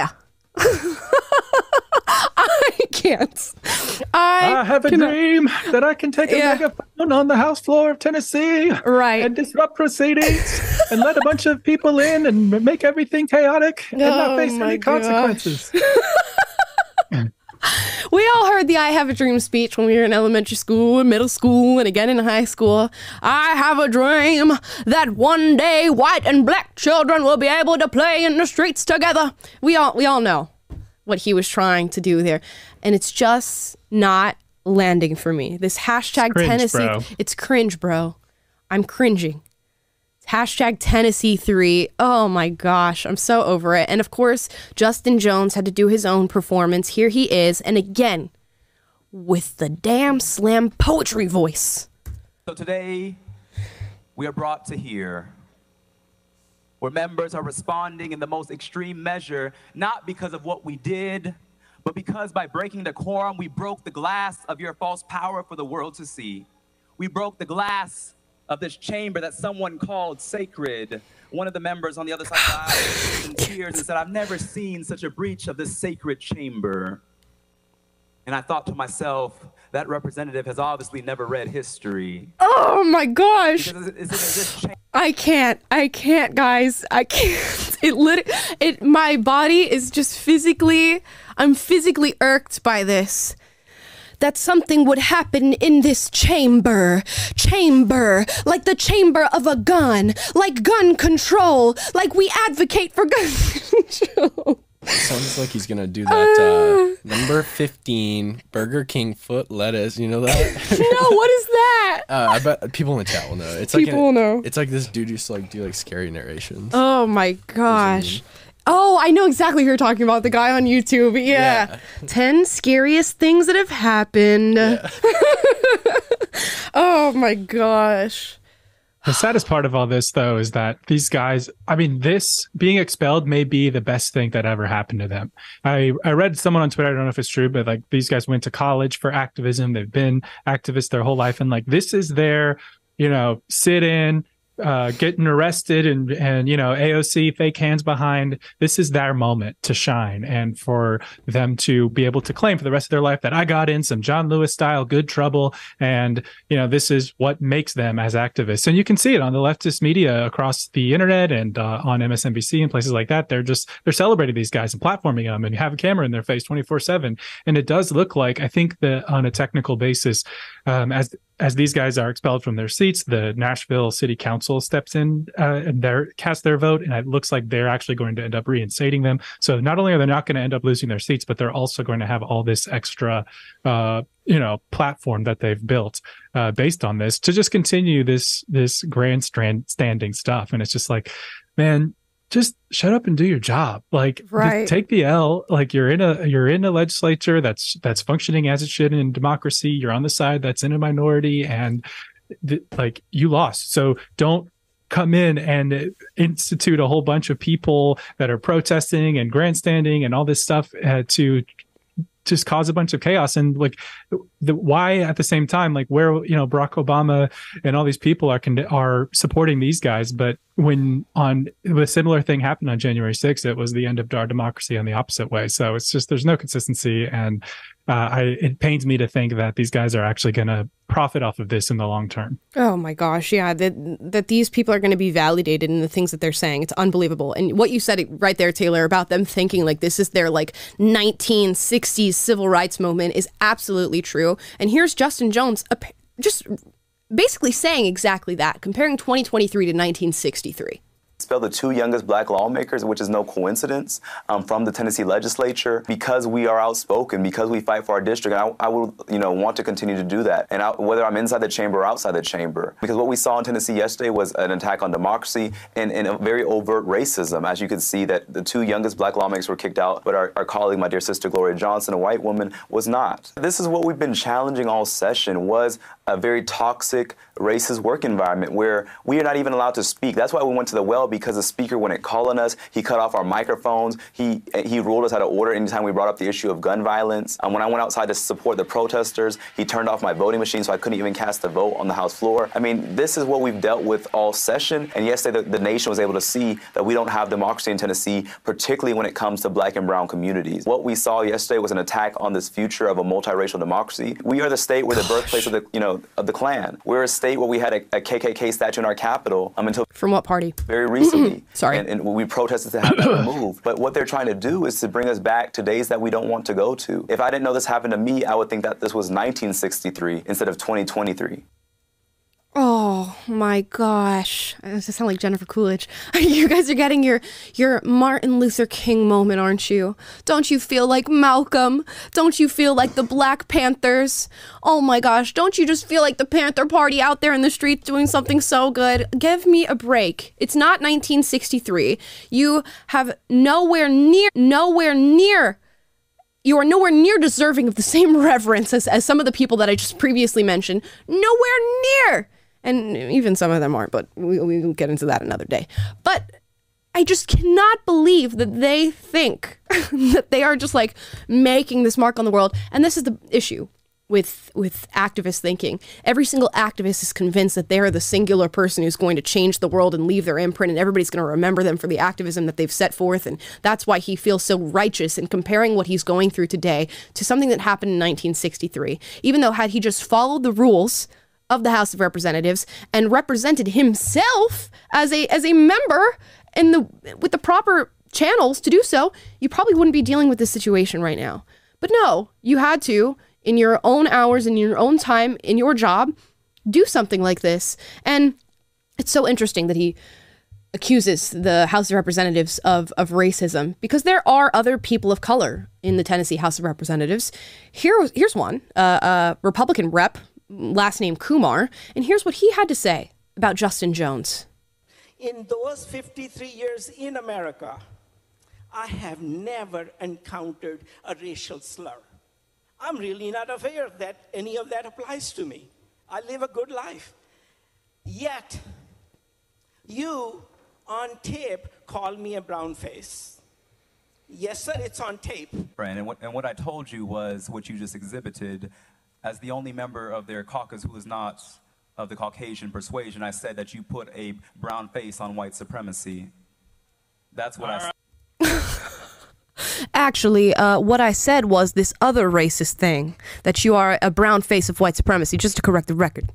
I can't. I, I have a cannot. dream that I can take a Yeah. megaphone on the House floor of Tennessee, right, and disrupt proceedings and let a bunch of people in and make everything chaotic and Oh not face my any consequences. We all heard the I Have a Dream speech when we were in elementary school and middle school and again in high school. I have a dream that one day white and black children will be able to play in the streets together. We all we all know what he was trying to do there. And it's just not landing for me. This hashtag It's cringe, Tennessee, bro. it's cringe, bro. I'm cringing. Hashtag Tennessee three. Oh my gosh, I'm so over it. And of course, Justin Jones had to do his own performance. Here he is. And again, with the damn slam poetry voice. So today, we are brought to here where members are responding in the most extreme measure, not because of what we did, but because by breaking decorum, we broke the glass of your false power for the world to see. We broke the glass of this chamber that someone called sacred. One of the members on the other side of the aisle was in tears and said, I've never seen such a breach of this sacred chamber. And I thought to myself, that representative has obviously never read history. Oh my gosh. Because it's- it's- it's this I can't. I can't, guys. I can't. It lit it my body is just physically I'm physically irked by this. That something would happen in this chamber. Chamber. Like the chamber of a gun. Like gun control. Like we advocate for gun control. Sounds like he's gonna do that uh, number fifteen Burger King foot lettuce. You know that? No, what is that? Uh, I bet people in the chat will know. It's People like an, will know. It's like this dude used to like do like scary narrations. Oh my gosh. Oh, I know exactly who you're talking about. The guy on YouTube. Yeah. Yeah. ten scariest things that have happened. Yeah. Oh my gosh. The saddest part of all this, though, is that these guys, I mean, this being expelled may be the best thing that ever happened to them. I, I read someone on Twitter, I don't know if it's true, but like these guys went to college for activism. They've been activists their whole life. And like, this is their, you know, sit in, uh, getting arrested and, and, you know, A O C, fake hands behind. This is their moment to shine and for them to be able to claim for the rest of their life that I got in some John Lewis style good trouble. And, you know, this is what makes them as activists. And you can see it on the leftist media across the internet and uh, on M S N B C and places like that. They're just, they're celebrating these guys and platforming them and you have a camera in their face twenty-four seven. And it does look like, I think that on a technical basis, um, as, as these guys are expelled from their seats, the Nashville City Council steps in uh, and they cast their vote, and it looks like they're actually going to end up reinstating them. So not only are they not going to end up losing their seats, but they're also going to have all this extra, uh, you know, platform that they've built uh, based on this to just continue this this grandstanding stuff. And it's just like, man, just shut up and do your job. Like, Right. take the L. Like, you're in a you're in a legislature that's that's functioning as it should in democracy. You're on the side that's in a minority, and th- like you lost. So don't come in and institute a whole bunch of people that are protesting and grandstanding and all this stuff uh, to just cause a bunch of chaos. And like the why at the same time, like where, you know, Barack Obama and all these people are con- are supporting these guys, but when on a similar thing happened on January sixth, it was the end of our democracy on the opposite way. So it's just, there's no consistency, and uh, I, it pains me to think that these guys are actually going to profit off of this in the long term. Oh my gosh, yeah, that that these people are going to be validated in the things that they're saying. It's unbelievable. And what you said right there, Taylor, about them thinking like this is their like nineteen sixties civil rights movement is absolutely true. And here's Justin Jones just basically saying exactly that, comparing twenty twenty-three to nineteen sixty-three. Expel the two youngest black lawmakers, which is no coincidence, um, from the Tennessee legislature, because we are outspoken, because we fight for our district. And I, I will, you know, want to continue to do that, and I, whether I'm inside the chamber or outside the chamber, because what we saw in Tennessee yesterday was an attack on democracy and, and a very overt racism. As you can see, that the two youngest black lawmakers were kicked out, but our, our colleague, my dear sister Gloria Johnson, a white woman, was not. This is what we've been challenging all session, was a very toxic, racist work environment where we are not even allowed to speak. That's why we went to the well, because the speaker wouldn't call on us. He cut off our microphones. He he ruled us out of order anytime we brought up the issue of gun violence. Um, when I went outside to support the protesters, he turned off my voting machine so I couldn't even cast a vote on the House floor. I mean, this is what we've dealt with all session. And yesterday, the, the nation was able to see that we don't have democracy in Tennessee, particularly when it comes to black and brown communities. What we saw yesterday was an attack on this future of a multiracial democracy. We are the state where the birthplace of the, you know, of the Klan. We're a state where we had a, a K K K statue in our capital um, until from what party? Very recently. Sorry. And, and we protested to have that removed. But what they're trying to do is to bring us back to days that we don't want to go to. If I didn't know this happened to me, I would think that this was nineteen sixty-three instead of twenty twenty-three. Oh my gosh. I just sound like Jennifer Coolidge. You guys are getting your your Martin Luther King moment, aren't you? Don't you feel like Malcolm? Don't you feel like the Black Panthers? Oh my gosh, don't you just feel like the Panther Party out there in the streets doing something so good? Give me a break. It's not nineteen sixty-three. You have nowhere near, nowhere near You are nowhere near deserving of the same reverence as, as some of the people that I just previously mentioned. Nowhere near. And even some of them aren't, but we, we will get into that another day. But I just cannot believe that they think that they are just like making this mark on the world. And this is the issue with with activist thinking. Every single activist is convinced that they're the singular person who's going to change the world and leave their imprint, and everybody's going to remember them for the activism that they've set forth. And that's why he feels so righteous in comparing what he's going through today to something that happened in nineteen sixty-three. Even though had he just followed the rules of the House of Representatives and represented himself as a as a member in the with the proper channels to do so, you probably wouldn't be dealing with this situation right now. But no, you had to, in your own hours, in your own time, in your job, do something like this. And it's so interesting that he accuses the House of Representatives of, of racism, because there are other people of color in the Tennessee House of Representatives. Here, here's one, uh, a Republican rep, last name Kumar, and here's what he had to say about Justin Jones. In those fifty-three years in America, I have never encountered a racial slur. I'm really not aware that any of that applies to me. I live a good life. Yet, you on tape call me a brown face. Yes, sir, it's on tape. Right, and what, and what I told you was what you just exhibited. As the only member of their caucus who is not of the Caucasian persuasion, I said that you put a brown face on white supremacy. That's what I said. Actually, uh, what I said was this other racist thing, that you are a brown face of white supremacy, just to correct the record.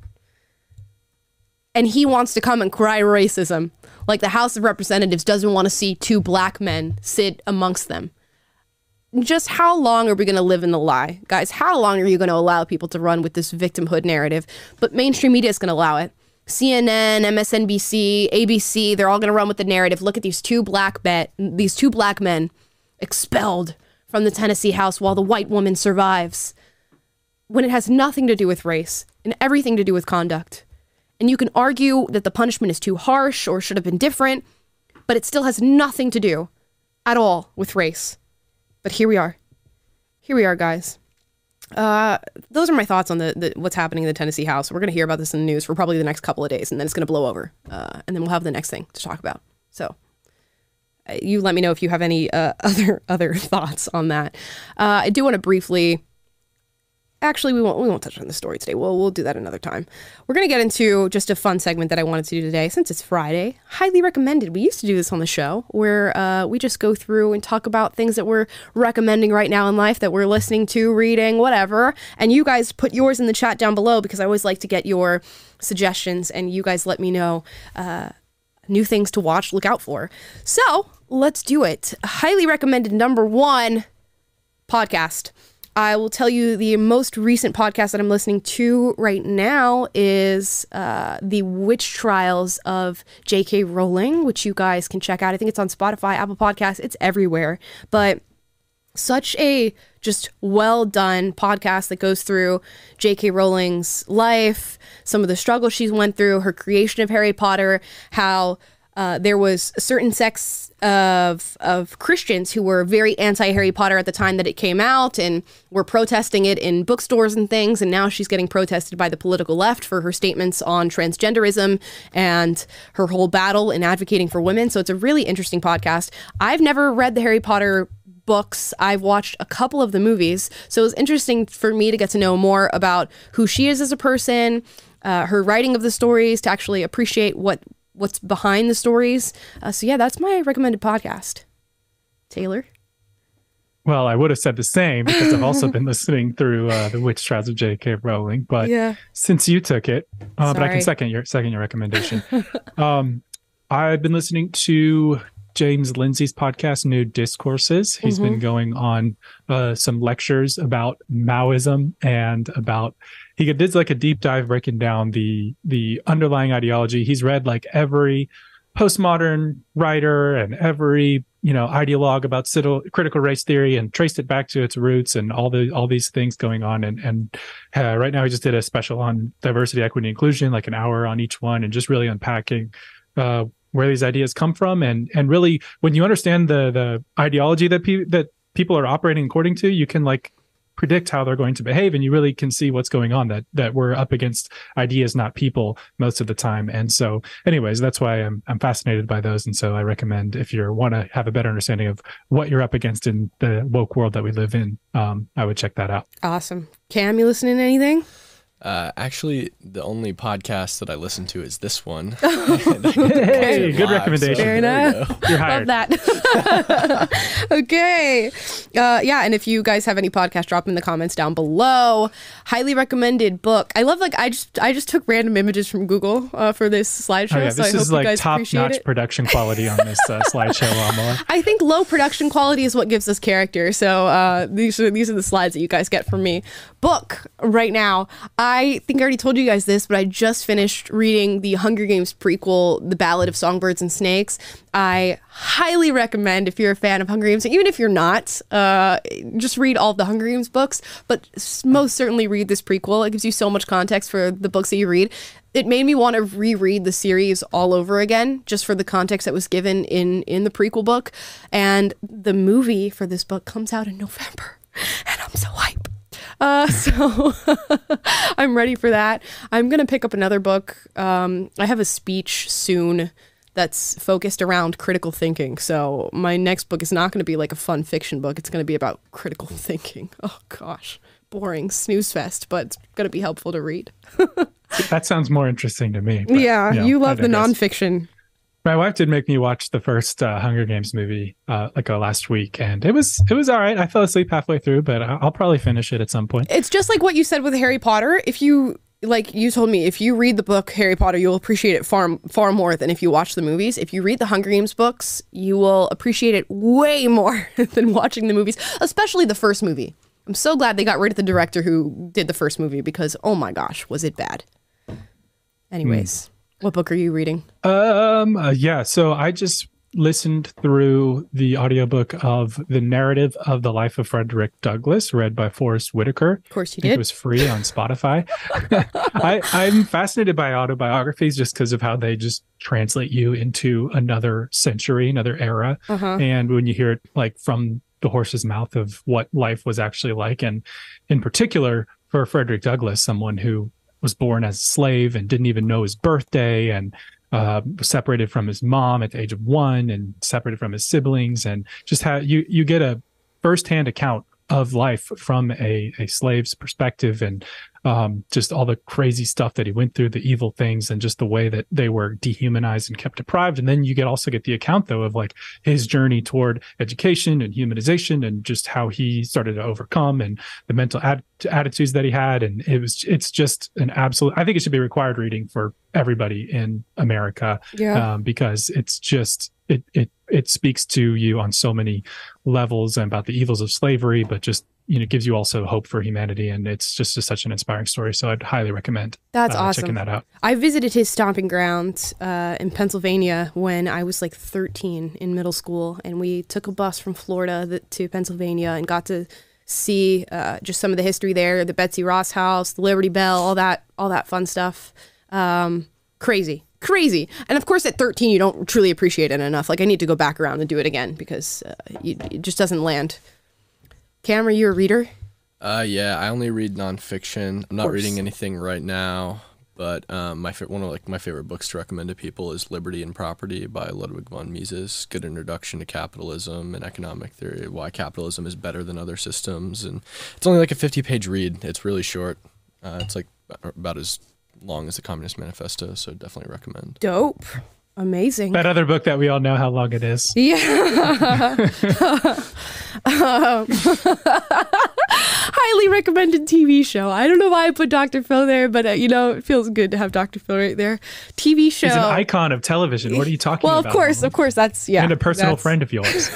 And he wants to come and cry racism, like the House of Representatives doesn't want to see two black men sit amongst them. Just how long are we going to live in the lie? Guys, how long are you going to allow people to run with this victimhood narrative? But mainstream media is going to allow it. C N N, M S N B C, A B C, they're all going to run with the narrative. Look at these two black bet, these two black men expelled from the Tennessee House while the white woman survives. When it has nothing to do with race and everything to do with conduct. And you can argue that the punishment is too harsh or should have been different, but it still has nothing to do at all with race. But here we are. Here we are, guys. Uh, those are my thoughts on the, the what's happening in the Tennessee House. We're going to hear about this in the news for probably the next couple of days, and then it's going to blow over. Uh, and then we'll have the next thing to talk about. So uh, you let me know if you have any uh, other other thoughts on that. Uh, I do want to briefly actually, we won't we won't touch on the story today. We'll we'll do that another time. We're gonna get into just a fun segment that I wanted to do today, since it's Friday. Highly recommended. We used to do this on the show, where uh, we just go through and talk about things that we're recommending right now in life, that we're listening to, reading, whatever. And you guys put yours in the chat down below, because I always like to get your suggestions, and you guys let me know uh, new things to watch, look out for. So let's do it. Highly recommended number one podcast. I will tell you the most recent podcast that I'm listening to right now is uh, The Witch Trials of J K Rowling, which you guys can check out. I think it's on Spotify, Apple Podcasts, it's everywhere. But such a just well done podcast that goes through J K Rowling's life, some of the struggles she's went through, her creation of Harry Potter, how uh, there was a certain sects of of Christians who were very anti-Harry Potter at the time that it came out and were protesting it in bookstores and things, and now she's getting protested by the political left for her statements on transgenderism and her whole battle in advocating for women. So it's a really interesting podcast. I've never read the Harry Potter books. I've watched a couple of the movies, so it was interesting for me to get to know more about who she is as a person, uh, her writing of the stories, to actually appreciate what what's behind the stories. Uh, so yeah, that's my recommended podcast. Taylor? Well, I would have said the same, because I've also been listening through uh, The Witch Trials of J K Rowling. But yeah. Since you took it, uh, but I can second your second your recommendation. um, I've been listening to James Lindsay's podcast, New Discourses. He's mm-hmm. been going on uh, some lectures about Maoism and about, he did like a deep dive breaking down the the underlying ideology. He's read like every postmodern writer and every, you know, ideologue about critical race theory and traced it back to its roots and all the all these things going on. And and uh, right now he just did a special on diversity, equity, inclusion, like an hour on each one, and just really unpacking uh, where these ideas come from. And and really, when you understand the the ideology that pe- that people are operating according to, you can like predict how they're going to behave, and you really can see what's going on, that that we're up against ideas, not people, most of the time. And so anyways, that's why I'm I'm fascinated by those. And so I recommend, if you want to have a better understanding of what you're up against in the woke world that we live in, um, I would check that out. Awesome. Cam, you listening to anything? Uh, actually, the only podcast that I listen to is this one. Hey, good live, recommendation. So Fair enough. You're hired. Love that. Okay. Uh, yeah, and if you guys have any podcast, drop them in the comments down below. Highly recommended book. I love, like, I just I just took random images from Google uh, for this slideshow. Oh, yeah, so this I is hope like you guys top-notch it. production quality on this uh, slideshow, Amala. I think low production quality is what gives us character. So uh, these are these are the slides that you guys get from me. Book right now. I think I already told you guys this, but I just finished reading the Hunger Games prequel, The Ballad of Songbirds and Snakes. I highly recommend, if you're a fan of Hunger Games, even if you're not, uh, just read all of the Hunger Games books, but most certainly read this prequel. It gives you so much context for the books that you read. It made me want to reread the series all over again, just for the context that was given in, in the prequel book. And the movie for this book comes out in November, and I'm so hyped. Uh, so I'm ready for that. I'm going to pick up another book. Um, I have a speech soon that's focused around critical thinking. So my next book is not going to be like a fun fiction book. It's going to be about critical thinking. Oh gosh, boring snooze fest, but it's going to be helpful to read. That sounds more interesting to me. But, yeah, you know, you love the nonfiction. My wife did make me watch the first uh, Hunger Games movie uh, like uh, last week, and it was it was all right. I fell asleep halfway through, but I'll probably finish it at some point. It's just like what you said with Harry Potter. If you like, you told me if you read the book Harry Potter, you'll appreciate it far far more than if you watch the movies. If you read the Hunger Games books, you will appreciate it way more than watching the movies, especially the first movie. I'm so glad they got rid of the director who did the first movie, because oh my gosh, was it bad. Anyways. Mm. What book are you reading? Um, uh, yeah, so I just listened through the audiobook of The Narrative of the Life of Frederick Douglass, read by Forrest Whitaker. Of course you I think did. It was free on Spotify. I, I'm fascinated by autobiographies just because of how they just translate you into another century, another era. Uh-huh. And when you hear it like from the horse's mouth of what life was actually like, and in particular for Frederick Douglass, someone who was born as a slave and didn't even know his birthday, and uh, was separated from his mom at the age of one, and separated from his siblings, and just how you you get a firsthand account of life from a, a slave's perspective, and um, just all the crazy stuff that he went through, the evil things, and just the way that they were dehumanized and kept deprived. And then you get also get the account though of like his journey toward education and humanization, and just how he started to overcome, and the mental ad- attitudes that he had. And it was it's just an absolute, I think it should be required reading for everybody in America. Yeah. Um, because it's just it it it speaks to you on so many levels and about the evils of slavery, but just, you know, gives you also hope for humanity. And it's just a, such an inspiring story. So I'd highly recommend That's uh, awesome. checking that out. I visited his stomping grounds uh, in Pennsylvania when I was like thirteen in middle school, and we took a bus from Florida th- to Pennsylvania and got to see uh, just some of the history there, the Betsy Ross House, the Liberty Bell, all that, all that fun stuff. Um, crazy. Crazy. And of course, at thirteen, you don't truly appreciate it enough. Like, I need to go back around and do it again because uh, you, it just doesn't land. Cam, are you a reader? Uh, yeah, I only read nonfiction. I'm not course. reading anything right now, but um, my fa- one of like my favorite books to recommend to people is Liberty and Property by Ludwig von Mises. Good introduction to capitalism and economic theory, why capitalism is better than other systems, and it's only like a fifty-page read. It's really short. Uh, it's like about as long as the Communist Manifesto, so definitely recommend. Dope. Amazing. That other book that we all know how long it is. Yeah. um, highly recommended T V show. I don't know why I put Doctor Phil there, but uh, you know, it feels good to have Doctor Phil right there. T V show. He's an icon of television. What are you talking well, about? Well, of course, of course. That's, yeah. And a personal that's... friend of yours.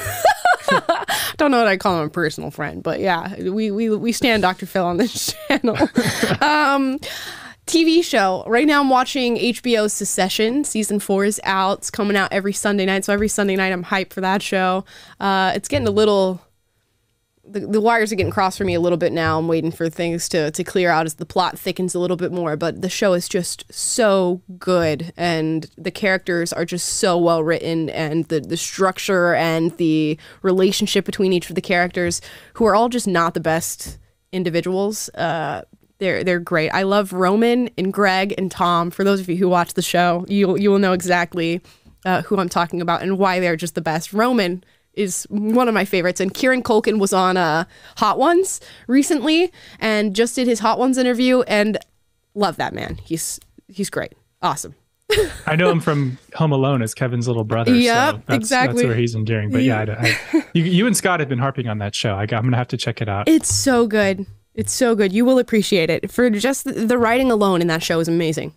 Don't know what I call him a personal friend, but yeah, we we, we stand Doctor Phil on this channel. um, T V show. Right now I'm watching H B O's Succession. Season four is out. It's coming out every Sunday night. So every Sunday night I'm hyped for that show. Uh, it's getting a little... The, the wires are getting crossed for me a little bit now. I'm waiting for things to, to clear out as the plot thickens a little bit more. But the show is just so good. And the characters are just so well written. And the, the structure and the relationship between each of the characters, who are all just not the best individuals, uh, They're they're great. I love Roman and Greg and Tom. For those of you who watch the show, you you will know exactly uh, who I'm talking about and why they're just the best. Roman is one of my favorites, and Kieran Culkin was on uh, Hot Ones recently and just did his Hot Ones interview, and love that man. He's he's great, awesome. I know him from Home Alone as Kevin's little brother. Yep, so that's, exactly. That's where he's endearing. But yeah, I, I, you, you and Scott have been harping on that show. I got, I'm gonna have to check it out. It's so good. It's so good. You will appreciate it. For just the, the writing alone in that show is amazing.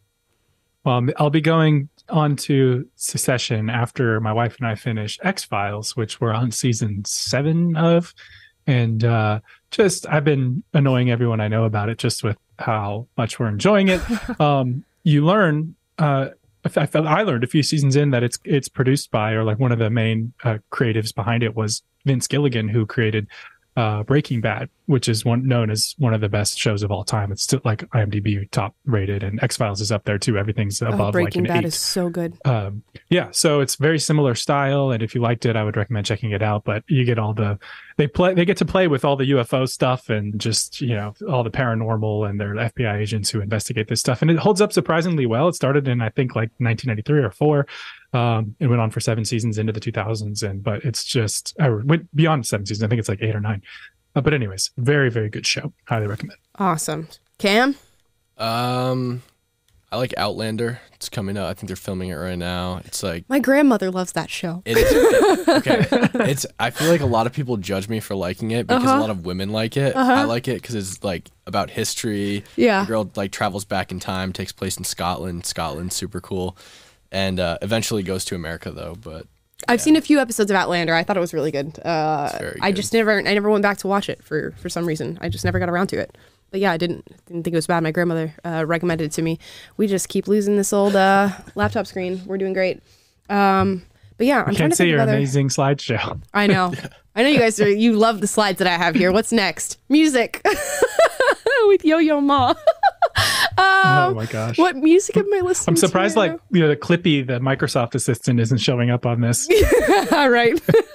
Well, I'll be going on to Succession after my wife and I finish X-Files, which we're on season seven of. And uh, just, I've been annoying everyone I know about it just with how much we're enjoying it. um, you learn, uh, I felt I learned a few seasons in that it's it's produced by, or like one of the main uh, creatives behind it was Vince Gilligan, who created Uh, Breaking Bad, which is one known as one of the best shows of all time. It's still like IMDb top rated, and X-Files is up there too. Everything's above oh, Breaking like an Bad eight. is so good. Um, yeah, so it's very similar style, and if you liked it, I would recommend checking it out. But you get all the they play they get to play with all the U F O stuff and just, you know, all the paranormal, and they're F B I agents who investigate this stuff, and it holds up surprisingly well. It started in I think like nineteen ninety-three or four. Um, it went on for seven seasons into the two thousands, and but it's just I went beyond seven seasons. I think it's like eight or nine. Uh, but anyways, very very good show. Highly recommend. Awesome. Cam? Um, I like Outlander. It's coming out. I think they're filming it right now. It's like My grandmother loves that show. it is. It, okay, it's. I feel like a lot of people judge me for liking it because Uh-huh. a lot of women like it. Uh-huh. I like it because it's like about history. Yeah. The girl like travels back in time, takes place in Scotland. Scotland's super cool, and uh, eventually goes to America though. But I've seen a few episodes of Outlander. I thought it was really good. Uh, very I good. just never, I never went back to watch it for, for some reason. I just never got around to it. But yeah, I didn't, didn't think it was bad. My grandmother uh, recommended it to me. We just keep losing this old uh, laptop screen. We're doing great. Um, but yeah, I'm I trying can't to see think your of other. amazing slideshow. I know. I know you guys are, you love the slides that I have here. What's next? Music with Yo-Yo Ma. oh my gosh. What music am I listening I'm surprised to? like, you know, the Clippy, the Microsoft assistant isn't showing up on this. All right.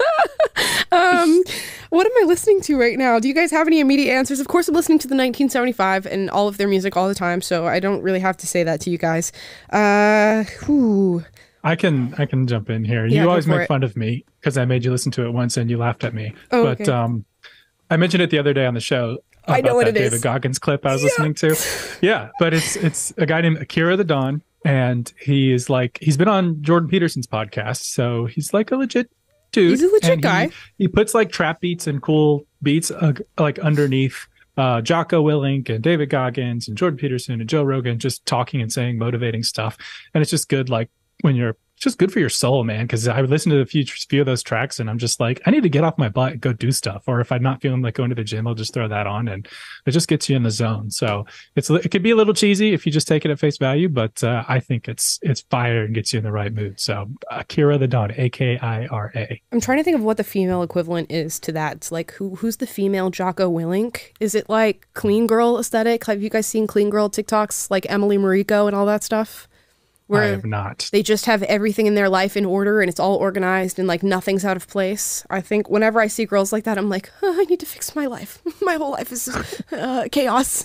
um, what am I listening to right now? Do you guys have any immediate answers? Of course, I'm listening to the nineteen seventy-five and all of their music all the time, so I don't really have to say that to you guys. Uh, whew. I can I can jump in here. Yeah, You go always for make it. fun of me because I made you listen to it once and you laughed at me. Oh, but okay. um I mentioned it the other day on the show. I know about what that it David is. Goggins clip I was listening to. Yeah, but it's it's a guy named Akira the Don, and he is like he's been on Jordan Peterson's podcast, so he's like a legit dude. He's a legit and he- guy. He puts like trap beats and cool beats uh, like underneath uh, Jocko Willink and David Goggins and Jordan Peterson and Joe Rogan, just talking and saying motivating stuff, and it's just good. Like when you're it's just good for your soul, man. Because I listened to a few few of those tracks, and I'm just like, I need to get off my butt and go do stuff. Or if I'm not feeling like going to the gym, I'll just throw that on, and it just gets you in the zone. So it's it could be a little cheesy if you just take it at face value, but uh, I think it's it's fire and gets you in the right mood. So Akira the Don, A K I R A. I'm trying to think of what the female equivalent is to that. It's like who who's the female Jocko Willink? Is it like clean girl aesthetic? Have you guys seen clean girl TikToks like Emily Mariko and all that stuff? I have not. They just have everything in their life in order and it's all organized and like nothing's out of place. I think whenever I see girls like that, I'm like, oh, I need to fix my life. My whole life is uh, chaos.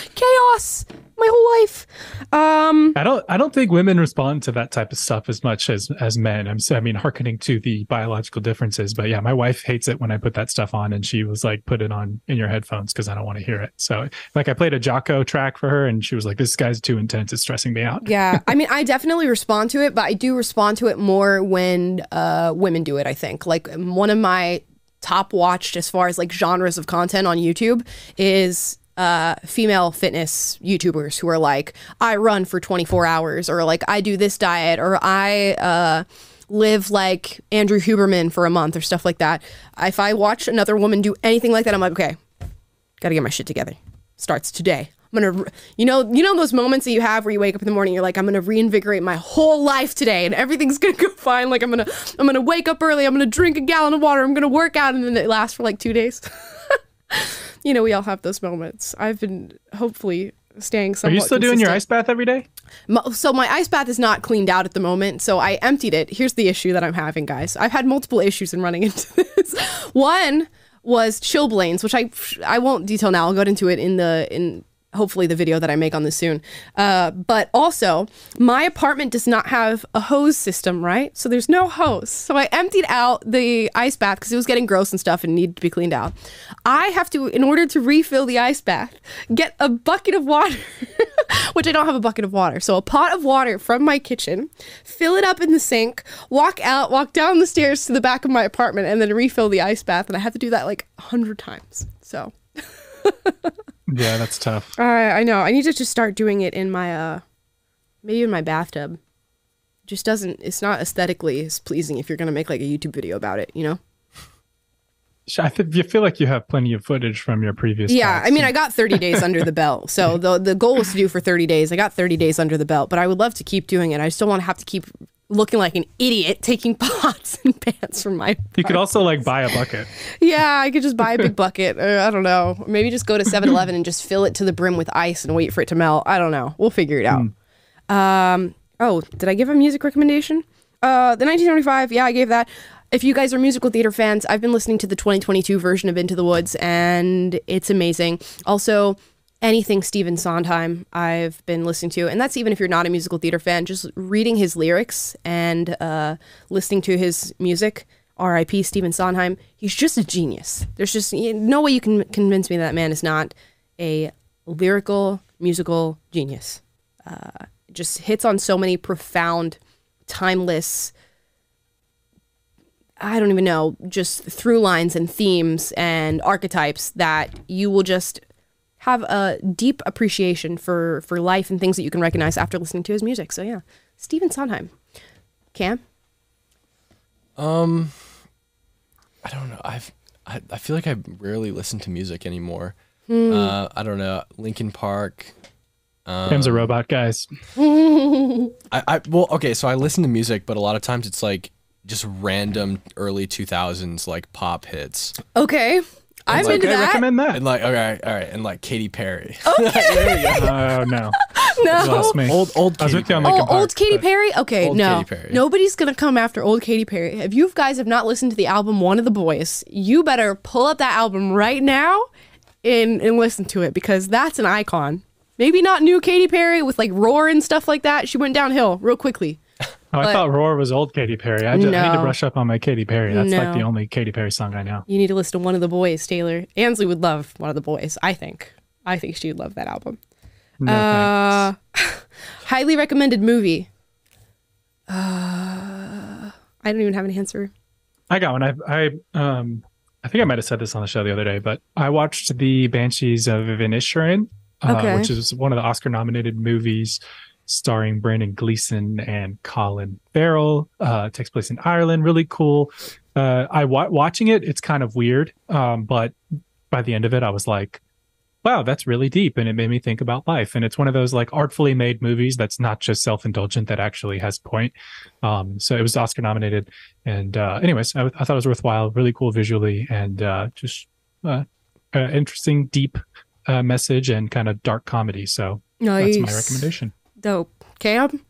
Chaos. My whole life. Um, I don't. I don't think women respond to that type of stuff as much as as men. I'm. so- I mean, hearkening to the biological differences. But yeah, my wife hates it when I put that stuff on, and she was like, "Put it on in your headphones because I don't want to hear it." So, like, I played a Jocko track for her, and she was like, "This guy's too intense. It's stressing me out." Yeah, I mean, I definitely respond to it, but I do respond to it more when uh, women do it, I think. Like, one of my top watched as far as like genres of content on YouTube is uh, female fitness YouTubers who are like, I run for twenty-four hours, or like, I do this diet, or I uh, live like Andrew Huberman for a month, or stuff like that. If I watch another woman do anything like that, I'm like, okay, gotta get my shit together. Starts today. I'm gonna, you know, you know those moments that you have where you wake up in the morning, you're like, I'm gonna reinvigorate my whole life today, and everything's gonna go fine. Like I'm gonna, I'm gonna wake up early. I'm gonna drink a gallon of water. I'm gonna work out, and then it lasts for like two days. You know, we all have those moments. I've been hopefully staying Are somewhat you still doing your ice consistent. bath every day? Mo- So my ice bath is not cleaned out at the moment, so I emptied it. Here's the issue that I'm having, guys. I've had multiple issues in running into this. One was chilblains, which I I won't detail now. I'll go into it in the in hopefully the video that I make on this soon. Uh, but also, my apartment does not have a hose system, right? So there's no hose. So I emptied out the ice bath because it was getting gross and stuff and needed to be cleaned out. I have to, in order to refill the ice bath, get a bucket of water, which I don't have a bucket of water. So a pot of water from my kitchen, fill it up in the sink, walk out, walk down the stairs to the back of my apartment, and then refill the ice bath. And I have to do that like a hundred times. So... Yeah, that's tough. Uh, I know. I need to just start doing it in my, uh, maybe in my bathtub. It just doesn't, it's not aesthetically as pleasing if you're going to make like a YouTube video about it, you know? I th- you feel like you have plenty of footage from your previous. Yeah, talks. I mean, I got thirty days under the belt. So the the goal was to do for thirty days. I got thirty days under the belt, but I would love to keep doing it. I just don't want to have to keep looking like an idiot taking pots and pans from my... You could also like buy a bucket. Yeah, I could just buy a big bucket. Or, I don't know. Maybe just go to seven eleven and just fill it to the brim with ice and wait for it to melt. I don't know. We'll figure it out. Mm. Um. Oh, did I give a music recommendation? Uh, the nineteen seventy-five. Yeah, I gave that. If you guys are musical theater fans, I've been listening to the twenty twenty-two version of Into the Woods, and it's amazing. Also, anything Stephen Sondheim I've been listening to, and that's even if you're not a musical theater fan, just reading his lyrics and uh, listening to his music. R I P Stephen Sondheim. He's just a genius. There's just no way you can convince me that man is not a lyrical, musical genius. Uh, just hits on so many profound, timeless, I don't even know, just through lines and themes and archetypes that you will just have a deep appreciation for, for life and things that you can recognize after listening to his music. So yeah, Stephen Sondheim. Cam? Um, I don't know. I've I, I feel like I rarely listen to music anymore. Hmm. Uh, I don't know. Linkin Park. Um, Cam's a robot, guys. I, I well, okay. So I listen to music, but a lot of times it's like just random early two thousands like pop hits. Okay. I'm like, into okay, that. recommend that. And like, all right, all right, and like Katy Perry. Okay. There you go. Oh no. No. You lost me. Old old I was Katy with you on Perry. Linkin Oh, old Park, Katy but- Perry? Okay, Old no. Katy Perry. Nobody's going to come after old Katy Perry. If you guys have not listened to the album One of the Boys, you better pull up that album right now and, and listen to it, because that's an icon. Maybe not new Katy Perry with like Roar and stuff like that. She went downhill real quickly. Oh, I But- thought Roar was old Katy Perry. I, just, I need to No. brush up on my Katy Perry. That's like the No. only Katy Perry song I know. You need to listen to One of the Boys, Taylor. Ansley would love One of the Boys, I think. I think she'd love that album. No, uh, highly recommended movie. Uh, I don't even have an answer. I got one. I I um I think I might have said this on the show the other day, but I watched the Banshees of Inisherin, uh, Okay. which is one of the Oscar-nominated movies starring Brandon Gleeson and Colin Farrell. Uh, it takes place in Ireland. Really cool. Uh, I wa- watching it. It's kind of weird, um, but by the end of it, I was like, wow, that's really deep. And it made me think about life. And it's one of those like artfully made movies that's not just self-indulgent, that actually has point. Um, so it was Oscar nominated. And uh, anyways, I, I thought it was worthwhile, really cool visually, and uh, just uh, uh, interesting, deep uh, message and kind of dark comedy. So that's my Nice. recommendation. Dope. Cam?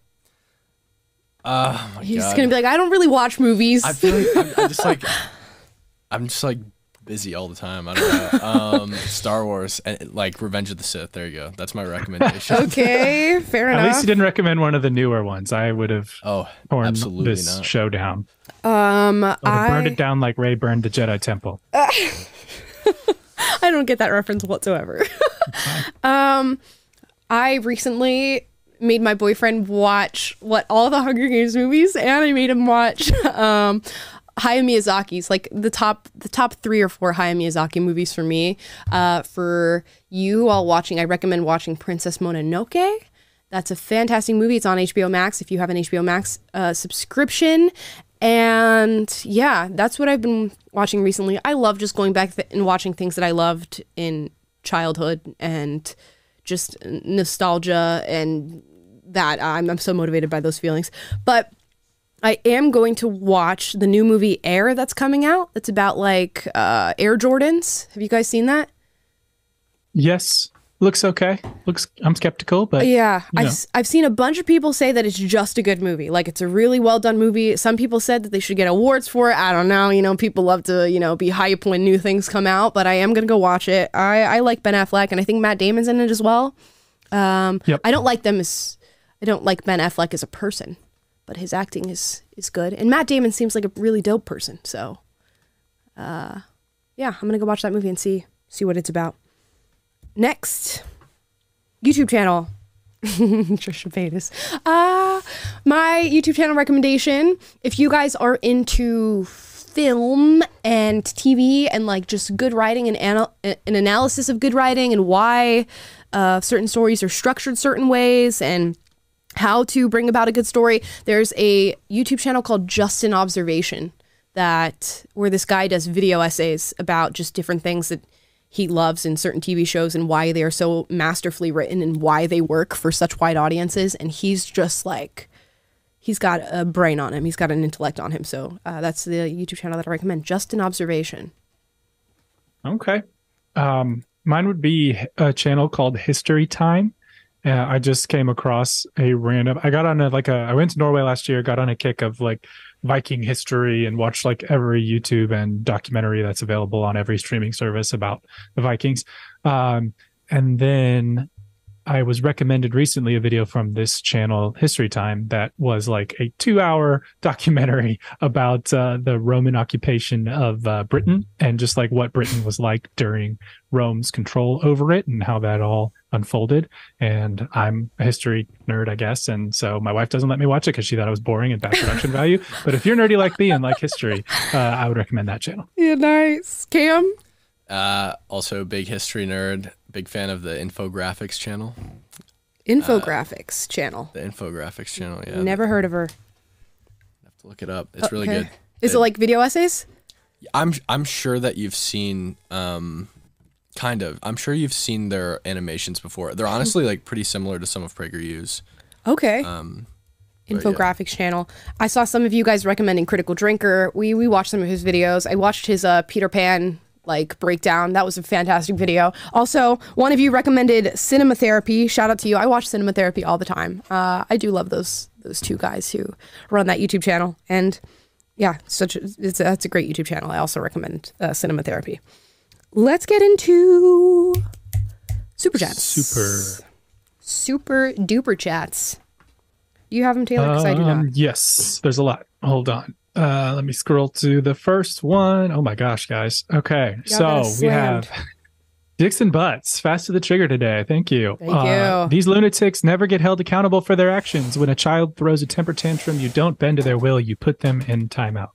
Oh my He's God. gonna be like, I don't really watch movies. I feel like I'm, I'm just like I'm just like busy all the time. I don't know. Um, Star Wars and like Revenge of the Sith. There you go. That's my recommendation. Okay, fair At enough. least you didn't recommend one of the newer ones. I would have oh, torn absolutely this not. show down. Um, I would have burned I it down like Rey burned the Jedi Temple. I don't get that reference whatsoever. um, I recently made my boyfriend watch what all the Hunger Games movies, and I made him watch um Hayao Miyazaki's, like the top the top three or four Hayao Miyazaki movies for me. Uh, for you all watching, I recommend watching Princess Mononoke. That's a fantastic movie. It's on H B O Max if you have an H B O Max uh, subscription. And yeah, that's what I've been watching recently. I love just going back th- and watching things that I loved in childhood and just nostalgia, and that I'm, I'm so motivated by those feelings. But I am going to watch the new movie Air that's coming out. It's about like uh, Air Jordans. Have you guys seen that? Yes, looks okay. Looks. I'm skeptical, but yeah, you I've, know. s- I've seen a bunch of people say that it's just a good movie. Like it's a really well done movie. Some people said that they should get awards for it. I don't know. You know, people love to, you know, be hype when new things come out, but I am going to go watch it. I, I like Ben Affleck, and I think Matt Damon's in it as well. Um, Yep. I don't like them as, I don't like Ben Affleck as a person, but his acting is, is good. And Matt Damon seems like a really dope person. So, uh, yeah, I'm going to go watch that movie and see, see what it's about. Next, YouTube channel. Trisha Paytas. Uh, my YouTube channel recommendation, if you guys are into film and T V and like just good writing and anal- an analysis of good writing and why uh, certain stories are structured certain ways and how to bring about a good story, there's a YouTube channel called Just an Observation that where this guy does video essays about just different things that he loves in certain T V shows and why they are so masterfully written and why they work for such wide audiences. And he's just like, he's got a brain on him. He's got an intellect on him. So uh, that's the YouTube channel that I recommend. Just an Observation. Okay. Um, mine would be a channel called History Time. Uh, I just came across a random. I got on a like a. I went to Norway last year. Got on a kick of like Viking history and watched like every YouTube and documentary that's available on every streaming service about the Vikings. Um, and then I was recommended recently a video from this channel, History Time, that was like a two-hour documentary about uh, the Roman occupation of uh, Britain and just like what Britain was like during Rome's control over it and how that all unfolded. And I'm a history nerd, I guess, and so my wife doesn't let me watch it because she thought it was boring and bad production value. But if you're nerdy like me and like history, uh, I would recommend that channel. Yeah, nice. Cam? Uh, also, big history nerd. Big fan of the Infographics channel. Infographics channel. The Infographics channel, yeah. Never heard of her. Have to look it up. It's really Okay. good. Is it like video essays? I'm I'm sure that you've seen um kind of. I'm sure you've seen their animations before. They're honestly like pretty similar to some of PragerU's. Okay. Um but yeah. Infographics channel. I saw some of you guys recommending Critical Drinker. We we watched some of his videos. I watched his uh, Peter Pan like breakdown. That was a fantastic video. Also, one of you recommended Cinema Therapy. Shout out to you. I watch Cinema Therapy all the time. Uh, I do love those those two guys who run that YouTube channel. And yeah, such a, it's a, that's a great YouTube channel. I also recommend uh, Cinema Therapy. Let's get into super chats. Super. Super duper chats. Do you have them, Taylor? Because I do not. Um, yes, there's a lot. Hold on. Uh, let me scroll to the first one. Oh my gosh, guys. Okay, Y'all so got we slammed. have Dicks and Butts. Fast to the trigger today. Thank you. Thank Uh, you. These lunatics never get held accountable for their actions. When a child throws a temper tantrum, you don't bend to their will. You put them in timeout.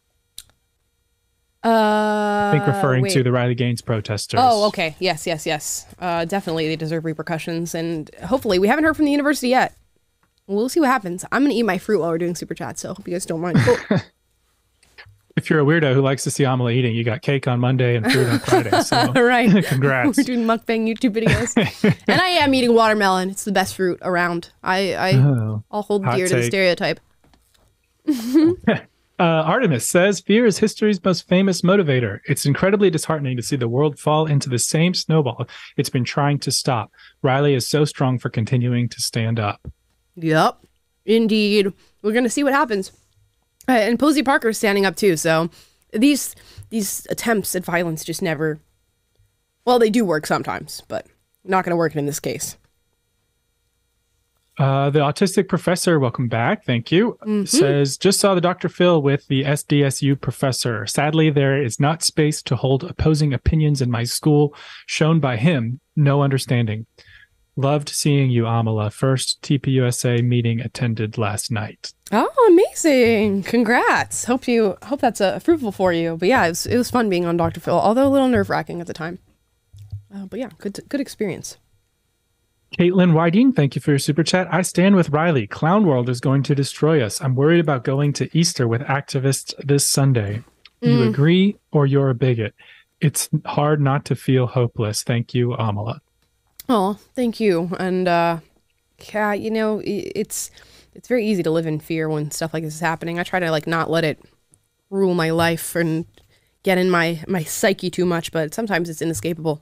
Uh, I think referring to wait. the Riley Gaines protesters. Oh, okay. Yes, yes, yes. Uh, definitely, they deserve repercussions, and hopefully, we haven't heard from the university yet. We'll see what happens. I'm gonna eat my fruit while we're doing super chat, so I hope you guys don't mind. Oh. If you're a weirdo who likes to see Amala eating, you got cake on Monday and fruit on Friday. So right. congrats. We're doing mukbang YouTube videos, and I am eating watermelon. It's the best fruit around. I, I, Oh, I'll hold hot dear to the take. stereotype. Uh, Artemis says, fear is history's most famous motivator. It's incredibly disheartening to see the world fall into the same snowball it's been trying to stop. Riley is so strong for continuing to stand up. Yep, indeed. We're gonna see what happens. Uh, and Posey Parker's standing up too. So these these attempts at violence just never. Well, they do work sometimes, but not gonna work in this case. Uh, the autistic professor, welcome back. Thank you. Mhm. Says, just saw the Doctor Phil with the S D S U professor. Sadly, there is not space to hold opposing opinions in my school. Shown by him, no understanding. Loved seeing you, Amala. First T P U S A meeting attended last night. Oh, amazing! Congrats. Hope you hope that's uh, fruitful for you. But yeah, it was it was fun being on Doctor Phil, although a little nerve wracking at the time. Uh, but yeah, good good experience. Caitlin Whiting, thank you for your super chat. I stand with Riley. Clown World is going to destroy us. I'm worried about going to Easter with activists this Sunday. You Mm. agree or you're a bigot? It's hard not to feel hopeless. Thank you, Amala. Oh, thank you. And uh, yeah, you know, i- it's it's very easy to live in fear when stuff like this is happening. I try to like not let it rule my life and get in my my psyche too much, but sometimes it's inescapable.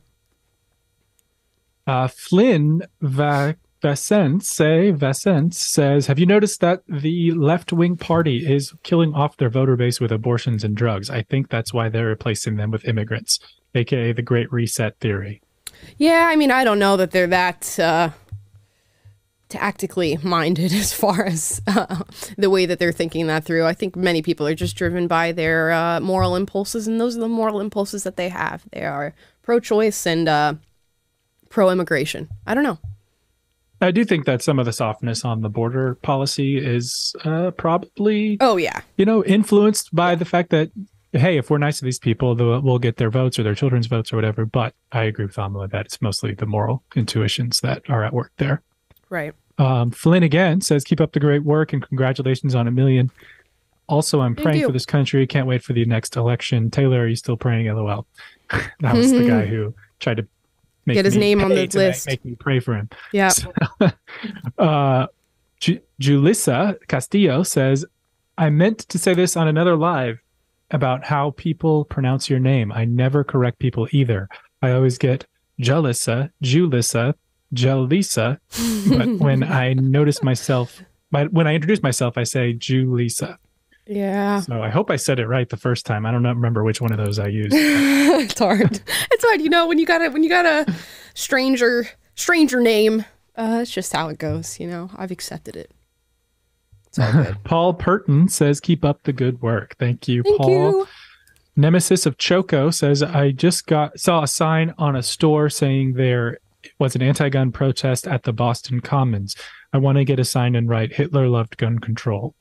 Uh, Flynn Va- Vasence, say, Vasence says, have you noticed that the left-wing party is killing off their voter base with abortions and drugs? I think that's why they're replacing them with immigrants, aka the Great Reset theory. Yeah, I mean, I don't know that they're that uh, tactically minded as far as uh, the way that they're thinking that through. I think many people are just driven by their uh, moral impulses, and those are the moral impulses that they have. They are pro-choice and uh, pro-immigration. I don't know. I do think that some of the softness on the border policy is uh, probably, oh yeah, you know, influenced by the fact that, hey, if we're nice to these people, they'll- we'll get their votes or their children's votes or whatever. But I agree with Amala that it's mostly the moral intuitions that are at work there. Right. Um, Flynn again says, keep up the great work and congratulations on a million. Also, I'm Thank praying you. for this country. Can't wait for the next election. Taylor, are you still praying? LOL. That was the guy who tried to make Get his me name on pay the to make- list. Make me pray for him. Yeah. So, uh, Ju- Julissa Castillo says, I meant to say this on another live about how people pronounce your name. I never correct people either. I always get Julissa, Julissa, Julissa, but when I notice myself, but when I introduce myself, I say Julissa. Yeah. So I hope I said it right the first time. I don't know, remember which one of those I used. It's hard. It's hard. You know, when you got a when you got a stranger stranger name, uh, it's just how it goes. You know, I've accepted it. It's all good. Paul Purton says, keep up the good work. Thank you, Thank Paul. you. Nemesis of Choco says, I just got saw a sign on a store saying there was an anti-gun protest at the Boston Commons. I want to get a sign and write, Hitler loved gun control.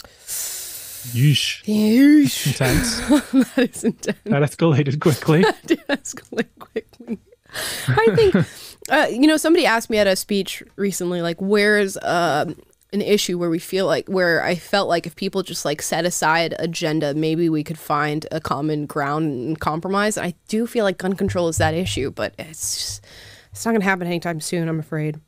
Yeesh. Yeesh. Intense. That is intense. That escalated quickly. That did escalate quickly. I think, uh, you know, somebody asked me at a speech recently, like, where's um an issue where we feel like, where I felt like if people just like set aside agenda, maybe we could find a common ground and compromise. I do feel like gun control is that issue, but it's just, it's not going to happen anytime soon, I'm afraid.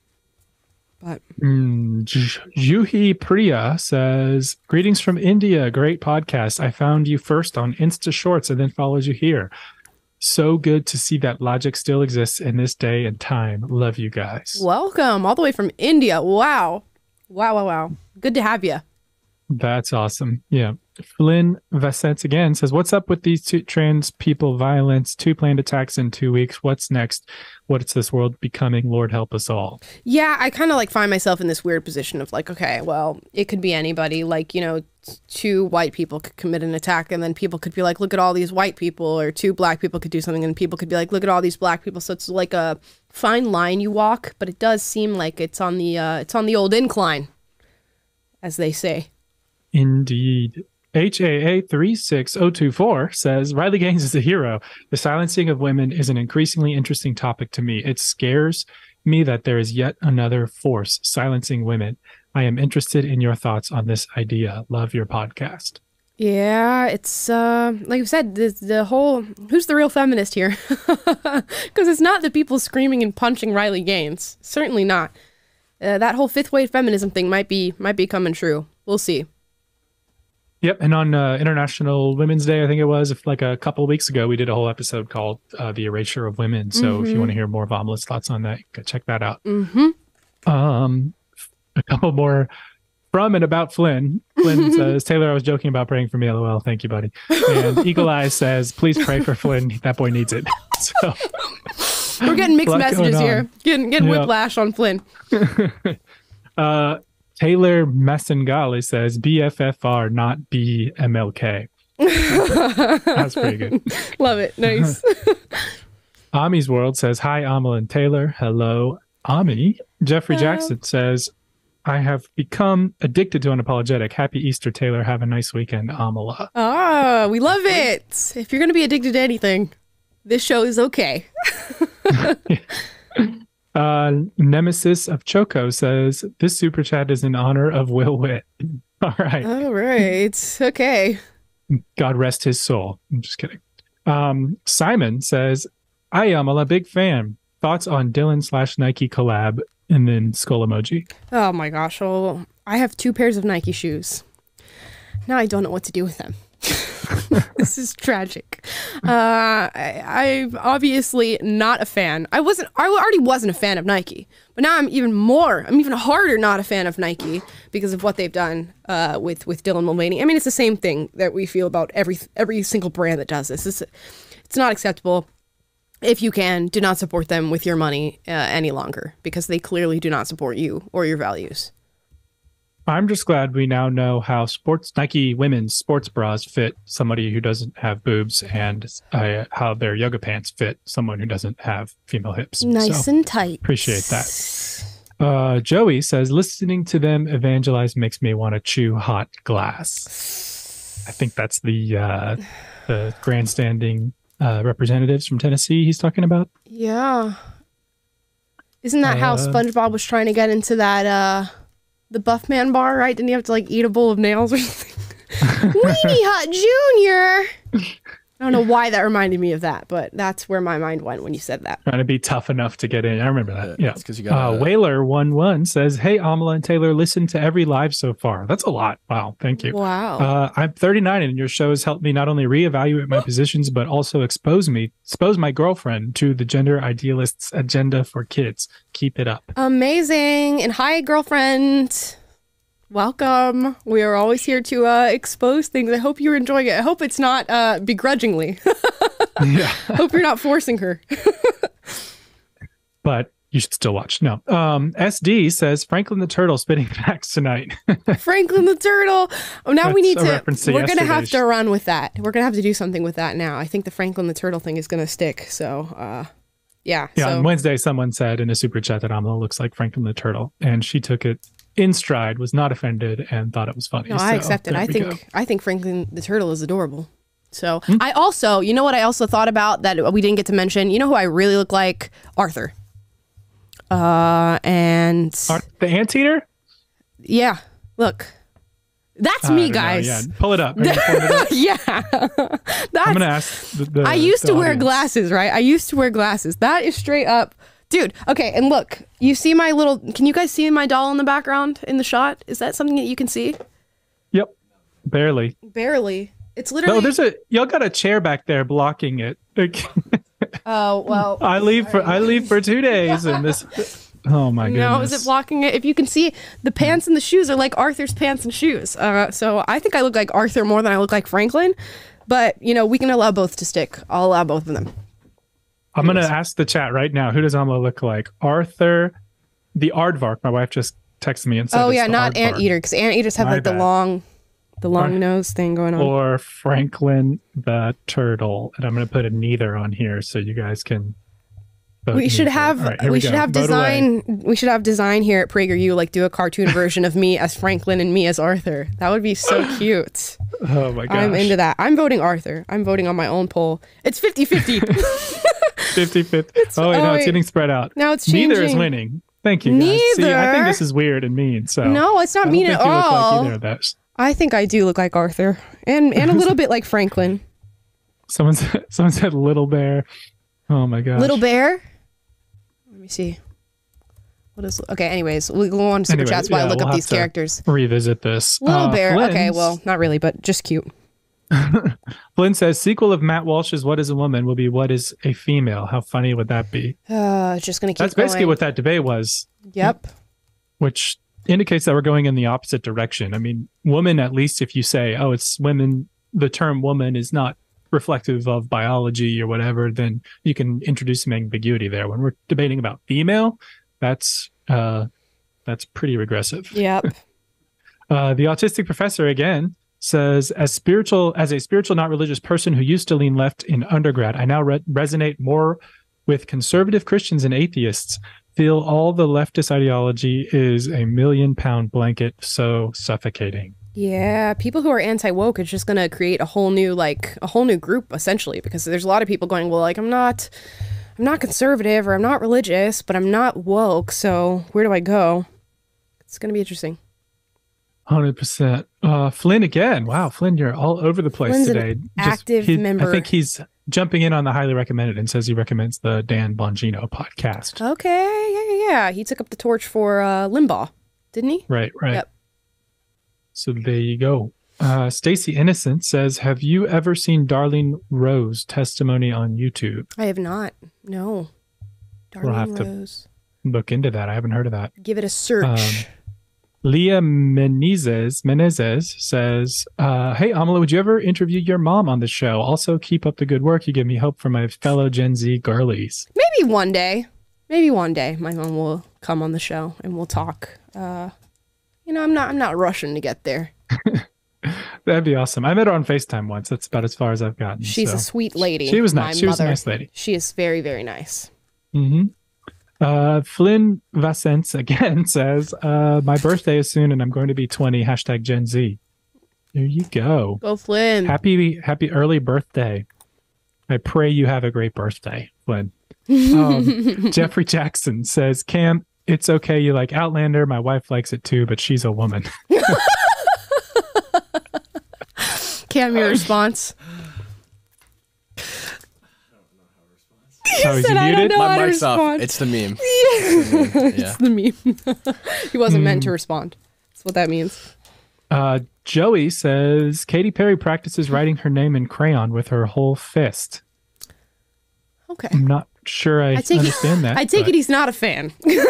But Mm, Ju- Juhi Priya says, greetings from India. Great podcast. I found you first on Insta Shorts and then followed you here. So good to see that logic still exists in this day and time. Love you guys. welcome all the way from India. Wow. Wow, wow, wow. Good to have you. That's awesome. Yeah. Flynn Vassets again says, what's up with these two trans people violence? Two planned attacks in two weeks. What's next? What's this world becoming? Lord help us all. Yeah, I kind of like find myself in this weird position of like, okay, well, it could be anybody. Like, you know, two white people could commit an attack and then people could be like, look at all these white people, or two black people could do something and people could be like, look at all these black people. So it's like a fine line you walk, but it does seem like it's on the uh, it's on the old incline, as they say. Indeed. H A A three six zero two four says, Riley Gaines is a hero. The silencing of women is an increasingly interesting topic to me. It scares me that there is yet another force silencing women. I am interested in your thoughts on this idea. Love your podcast. Yeah, it's uh, like you said, the, the whole, who's the real feminist here? Because it's not the people screaming and punching Riley Gaines. Certainly not. Uh, that whole fifth wave feminism thing might be might be coming true. We'll see. Yep, and on uh, International Women's Day, I think it was, if like a couple of weeks ago, we did a whole episode called uh, The Erasure of Women. So mm-hmm. if you want to hear more of Amala's thoughts on that, go check that out. Mm-hmm. Um, a couple more from and about Flynn. Flynn says, Taylor, I was joking about praying for me, LOL. Thank you, buddy. And Eagle Eyes says, please pray for Flynn. That boy needs it. So we're getting mixed messages here. Getting, getting yep. whiplash on Flynn. uh, Taylor Messengali says B F F R, not B M L K. That's pretty good. Love it. Nice. Ami's World says, hi, Amala and Taylor. Hello, Ami. Jeffrey Hello. Jackson says, I have become addicted to Unapologetic. Happy Easter, Taylor. Have a nice weekend, Amala. Ah, we love it. If you're going to be addicted to anything, this show is okay. Uh, Nemesis of Choco says, this super chat is in honor of Will Witt. All right. All right. Okay. God rest his soul. I'm just kidding. Um, Simon says, I am a big fan. Thoughts on Dylan slash Nike collab, and then skull emoji. Oh my gosh. Well, I have two pairs of Nike shoes. Now I don't know what to do with them. This is tragic. Uh, I, I'm obviously not a fan. I wasn't. I already wasn't a fan of Nike, but now I'm even more. I'm even harder not a fan of Nike because of what they've done uh, with with Dylan Mulvaney. I mean, it's the same thing that we feel about every every single brand that does this. It's it's not acceptable. If you can, do not support them with your money uh, any longer, because they clearly do not support you or your values. I'm just glad we now know how sports Nike women's sports bras fit somebody who doesn't have boobs, and uh, how their yoga pants fit someone who doesn't have female hips. Nice so, and tight. Appreciate that. Uh, Joey says, listening to them evangelize makes me want to chew hot glass. I think that's the uh, the grandstanding uh, representatives from Tennessee he's talking about. Yeah. Isn't that uh, how SpongeBob was trying to get into that... Uh... the Buff Man bar, right? Didn't you have to like eat a bowl of nails or something? Weenie Hut Junior I don't know why that reminded me of that, but that's where my mind went when you said that. Trying to be tough enough to get in. I remember that. Yeah. Because you got uh, Whaler one one says, hey, Amala and Taylor, listen to every live so far. That's a lot. Wow. Thank you. Wow. Uh, I'm thirty-nine and your show has helped me not only reevaluate my positions, but also expose me, expose my girlfriend to the gender idealists' agenda for kids. Keep it up. Amazing. And hi, girlfriend. Welcome. We are always here to uh, expose things. I hope you're enjoying it. I hope it's not uh, begrudgingly. Yeah. Hope you're not forcing her. But you should still watch. No. Um, S D says, Franklin the Turtle spitting facts tonight. Franklin the Turtle. Oh, now That's we need a to, reference to we're going to have yesterday's. to run with that. We're going to have to do something with that now. I think the Franklin the Turtle thing is going to stick. So, uh, yeah. Yeah. So. On Wednesday, someone said in a super chat that Amala looks like Franklin the Turtle, and she took it in stride, was not offended, and thought it was funny. No, so, I accept it. I think go. I think Franklin the Turtle is adorable. So hmm? I also, you know what I also thought about that we didn't get to mention? You know who I really look like? Arthur. Uh, and... Ar- the Anteater? Yeah. Look. That's I me, don't know, guys. Yeah. Pull it up. Are you pulling it up? Yeah. That's, I'm going to ask the, the I used the to wear audience. glasses, right? I used to wear glasses. That is straight up... Dude, okay, and look, you see my little... Can you guys see my doll in the background in the shot? Is that something that you can see? Yep. Barely. Barely. It's literally... No, there's a... Y'all got a chair back there blocking it. Oh, well... I leave for I leave for two days, and this... Oh my goodness. No, is it blocking it? If you can see, the pants and the shoes are like Arthur's pants and shoes. Uh, so I think I look like Arthur more than I look like Franklin. But, you know, we can allow both to stick. I'll allow both of them. I'm going to ask the chat right now, who does Amala look like? Arthur, the aardvark. My wife just texted me and said Oh, it's yeah, the not aardvark. anteater, because anteaters have My like the bad. long, the long Ar- nose thing going on. Or Franklin the turtle. And I'm going to put a neither on here so you guys can vote We should neither. have All right, here we we should go. have Vote away. design we should have design here at PragerU, like do a cartoon version of me as Franklin and me as Arthur. That would be so cute. Oh my gosh. I'm into that. I'm voting Arthur. I'm voting on my own poll. It's fifty-fifty. fifty-fifty. Oh, wait, oh, no, wait. it's getting spread out. Now it's Neither is changing. winning. Thank you, guys. See, I think Neither? this is weird and mean. So No, it's not I don't mean think at you look all. like either of those. I think I do look like Arthur. And and a little bit like Franklin. Someone said, someone said Little Bear. Oh my gosh. Little Bear? Let me see. What is okay, anyways, we'll go on to super Anyway, chats while yeah, I look we'll up have these to characters. Revisit this. Little Uh, Bear. Okay, Flynn's- well, not really, but just cute. Flynn says sequel of Matt Walsh's What is a Woman will be What is a Female. How funny would that be? Uh, just gonna keep That's basically going. what that debate was. Yep. Which indicates that we're going in the opposite direction. I mean, woman, at least if you say, oh, it's women, the term woman is not reflective of biology or whatever, then you can introduce some ambiguity there. When we're debating about female, that's uh, that's pretty regressive. Yep. Uh, the autistic professor again says, as spiritual as a spiritual, not religious person who used to lean left in undergrad, I now re- resonate more with conservative Christians and atheists. Feel all the leftist ideology is a million pound blanket, so suffocating. Yeah, people who are anti-woke is just gonna create a whole new like a whole new group essentially, because there's a lot of people going, well, like I'm not I'm not conservative or I'm not religious, but I'm not woke, so where do I go? It's gonna be interesting. one hundred percent. Uh, Flynn again. Wow, Flynn, you're all over the place Flynn's an today. active he- member. I think he's jumping in on the highly recommended and says he recommends the Dan Bongino podcast. Okay, yeah, yeah, yeah. He took up the torch for uh, Limbaugh, didn't he? Right, right. Yep. So there you go. Uh, Stacy Innocent says, have you ever seen Darlene Rose testimony on YouTube? I have not. No. Darlene We'll have to Rose. look into that. I haven't heard of that. Give it a search. Um, Leah Menezes, Menezes says, uh, hey, Amala, would you ever interview your mom on the show? Also, keep up the good work. You give me hope for my fellow Gen Z girlies. Maybe one day. Maybe one day my mom will come on the show and we'll talk. Uh, you know, I'm not I'm not rushing to get there. That'd be awesome. I met her on FaceTime once. That's about as far as I've gotten. She's so. a sweet lady. She was my nice. She was a mother. nice lady. She is very, very nice. Mm-hmm. Uh, Flynn Vassence again says, uh, my birthday is soon and I'm going to be twenty. Hashtag Gen Z. There you go. Go Flynn. Happy, happy early birthday. I pray you have a great birthday, Flynn. Um, Jeffrey Jackson says, Cam, it's okay. You like Outlander. My wife likes it too, but she's a woman. Cam, your response? Oh, is he said, "I don't muted? know how My to mic's off. respond." It's the meme. It's the meme. He wasn't meant to respond. That's what that means. Uh, Joey says, Katy Perry practices writing her name in crayon with her whole fist. Okay. I'm not sure I, I take understand it, that. I take but- it he's not a fan.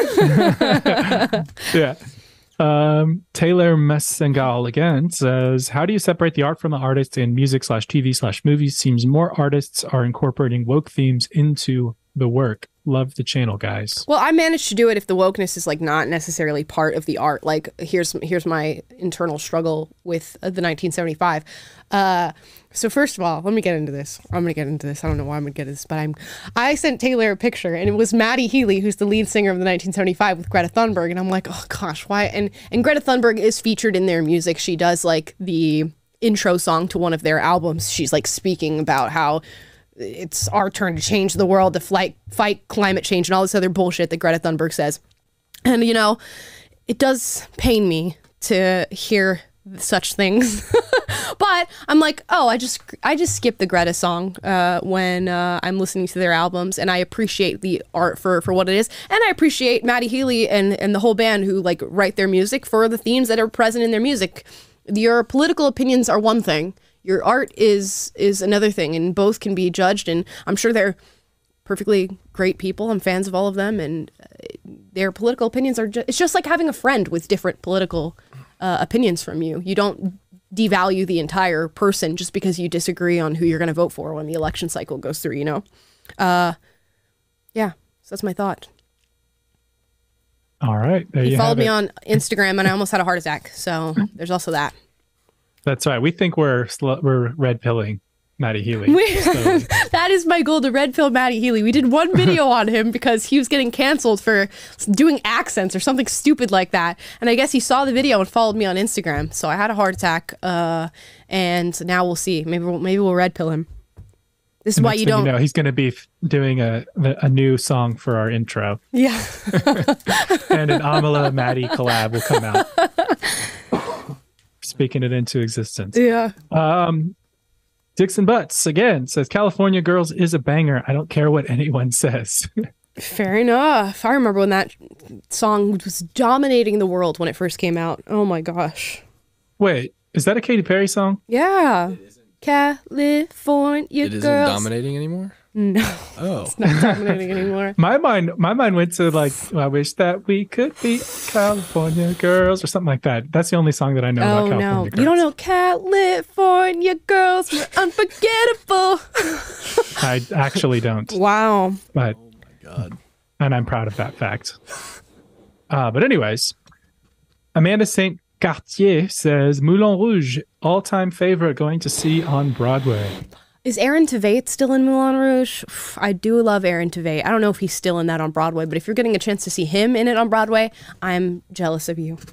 Yeah. Um, Taylor Messengal again says, how do you separate the art from the artist in music slash T V slash movies? Seems more artists are incorporating woke themes into the work. Love the channel, guys. Well, I managed to do it if the wokeness is like not necessarily part of the art. Like here's here's my internal struggle with uh, the nineteen seventy-five. Uh, so first of all, let me get into this. I'm gonna get into this. I don't know why I'm gonna get into this, but I'm. I sent Taylor a picture, and it was Maddie Healy, who's the lead singer of the nineteen seventy-five with Greta Thunberg, and I'm like, oh gosh, why? And and Greta Thunberg is featured in their music. She does like the intro song to one of their albums. She's like speaking about how it's our turn to change the world, to fight, fight climate change and all this other bullshit that Greta Thunberg says. And, you know, it does pain me to hear such things. But I'm like, oh, I just I just skip the Greta song uh, when uh, I'm listening to their albums, and I appreciate the art for, for what it is. And I appreciate Maddie Healy and, and the whole band who like write their music for the themes that are present in their music. Your political opinions are one thing. Your art is is another thing, and both can be judged, and I'm sure they're perfectly great people. I'm fans of all of them, and their political opinions are just, it's just like having a friend with different political uh, opinions from you. You don't devalue the entire person just because you disagree on who you're going to vote for when the election cycle goes through, you know? Uh, yeah, so that's my thought. All right. There He you followed have me it. on Instagram and I almost had a heart attack. So there's also that. That's right. We think we're sl- we're red pilling Maddie Healy. We- So- that is my goal to red pill Maddie Healy. We did one video on him because he was getting canceled for doing accents or something stupid like that. And I guess he saw the video and followed me on Instagram. So I had a heart attack. Uh, and now we'll see. Maybe we'll, maybe we'll red pill him. This is And why next you thing don't. know, he's going to be f- doing a a new song for our intro, Yeah. and an Amala Maddie collab will come out, speaking it into existence. Yeah. Um, Dixon Butts again says California Girls is a banger. I don't care what anyone says. Fair enough. I remember when that song was dominating the world when it first came out. Oh my gosh. Wait, is that a Katy Perry song? Yeah. California It isn't girls. dominating anymore? No. Oh. It's not dominating anymore. My mind, my mind went to like, I wish that we could be California Girls or something like that. That's the only song that I know about Oh California no. Girls. You don't know California girls were unforgettable. I actually don't. Wow. But God. And I'm proud of that fact. Uh, but anyways, Amanda Saint Cartier says Moulin Rouge, all-time favorite going to see on Broadway. Is Aaron Tveit still in Moulin Rouge? I do love Aaron Tveit. I don't know if he's still in that on Broadway, but if you're getting a chance to see him in it on Broadway, I'm jealous of you.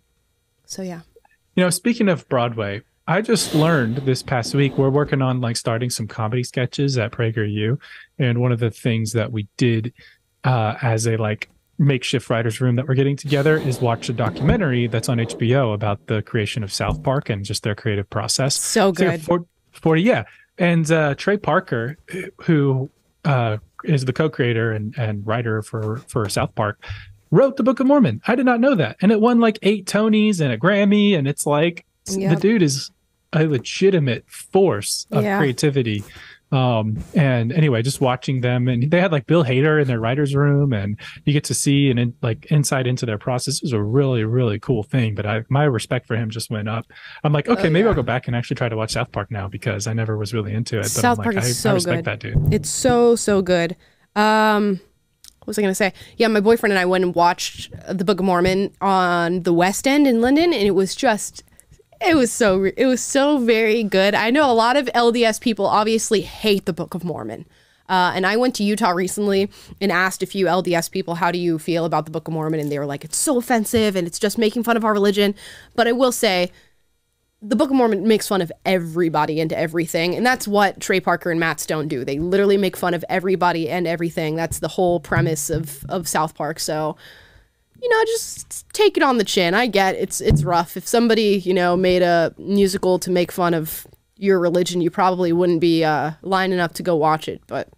So yeah. You know, speaking of Broadway, I just learned this past week we're working on like starting some comedy sketches at PragerU, and one of the things that we did uh, as a like makeshift writers room that we're getting together is watch a documentary that's on H B O about the creation of South Park and just their creative process. So yeah, good. for, for yeah, and uh, Trey Parker, who uh, is the co-creator and, and writer for for South Park, wrote the Book of Mormon. I did not know that, and it won like eight Tonys and a Grammy, and it's like Yep. the dude is a legitimate force of Yeah. creativity. Um, and anyway, just watching them, and they had like Bill Hader in their writer's room, and you get to see and in, like insight into their process. It was a really, really cool thing. But I, my respect for him just went up. I'm like, okay, Oh, maybe yeah. I'll go back and actually try to watch South Park now because I never was really into it. But South I'm Park like, is I, so I respect good. that dude. It's so, so good. Um, what was I going to say? Yeah, my boyfriend and I went and watched the Book of Mormon on the West End in London, and it was just, it was so, it was so very good. I know a lot of L D S people obviously hate the Book of Mormon. Uh, and I went to Utah recently and asked a few L D S people, how do you feel about the Book of Mormon? And they were like, it's so offensive and it's just making fun of our religion. But I will say, the Book of Mormon makes fun of everybody and everything. And that's what Trey Parker and Matt Stone do. They literally make fun of everybody and everything. That's the whole premise of, of South Park. So, you know, just take it on the chin. I get it's it's rough. If somebody, you know, made a musical to make fun of your religion, you probably wouldn't be uh, lining up to go watch it. But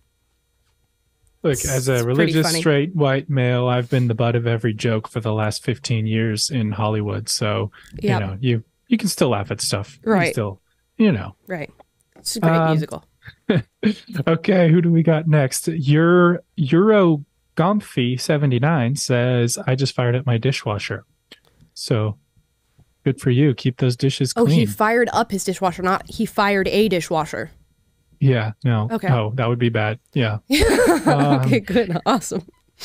Look, as a It's pretty religious, funny. straight, white male, I've been the butt of every joke for the last fifteen years in Hollywood. So, Yep. you know, you, you can still laugh at stuff. You can Right. still, you know. right, it's a great Um, musical. Okay, who do we got next? Your Euro Gomfy seventy-nine says, I just fired up my dishwasher. So good for you. Keep those dishes Oh, clean. he fired up his dishwasher, not he fired a dishwasher. yeah, no. Okay. Oh, that would be bad. Yeah. Um, Okay, good, awesome.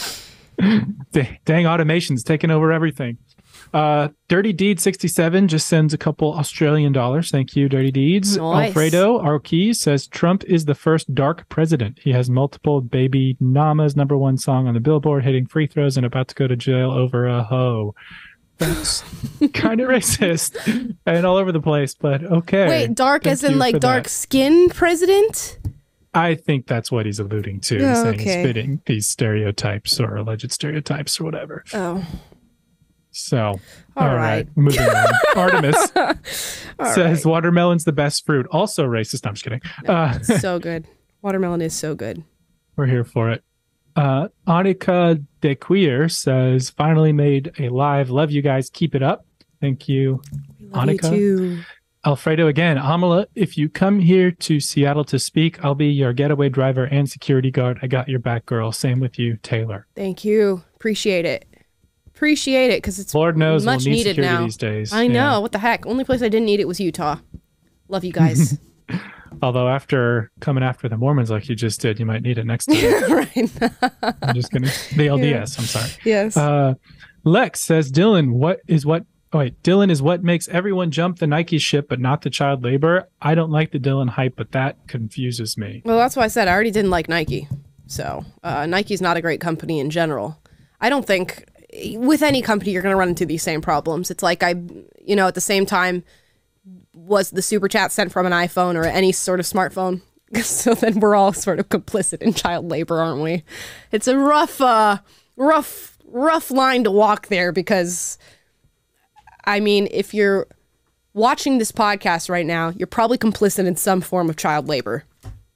D- dang, automation's taking over everything. Uh, Dirty Deed sixty-seven just sends a couple Australian dollars. Thank you, Dirty Deeds. Nice. Alfredo Arquez says Trump is the first dark president. He has multiple Baby Nama's number one song on the Billboard, hitting free throws and about to go to jail over a hoe. That's kind of racist and all over the place, but okay. Wait, dark Thank as in you like for dark that. skin president? I think that's what he's alluding to, Yeah, saying he's okay. fitting these stereotypes or alleged stereotypes or whatever. Oh. So, All all right. right, moving on. Artemis All says watermelon's the best fruit. Also racist. No, I'm just kidding. Uh, So good. Watermelon is so good. we're here for it. Uh, Annika De Queer says, finally made a live. Love you guys. Keep it up. Thank you, Love you Annika. too. Alfredo again. Amala, if you come here to Seattle to speak, I'll be your getaway driver and security guard. I got your back, girl. Same with you, Taylor. Thank you. Appreciate it. Appreciate it because it's Lord knows much we'll need needed security now. these days. I Yeah. know. What the heck? Only place I didn't need it was Utah. Love you guys. Although after coming after the Mormons like you just did, you might need it next time. right. I'm just gonna the L D S. Yeah. I'm sorry. Yes. Uh, Lex says Dylan, what is what? Oh wait, Dylan is what makes everyone jump the Nike ship, but not the child labor. I don't like the Dylan hype, but that confuses me. Well, that's why I said I already didn't like Nike. So uh, Nike's not a great company in general. I don't think with any company you're going to run into these same problems. It's like I, you know, at the same time, was the super chat sent from an iPhone or any sort of smartphone? So then we're all sort of complicit in child labor, aren't we? It's a rough, uh, rough, rough line to walk there because, I mean, if you're watching this podcast right now, you're probably complicit in some form of child labor.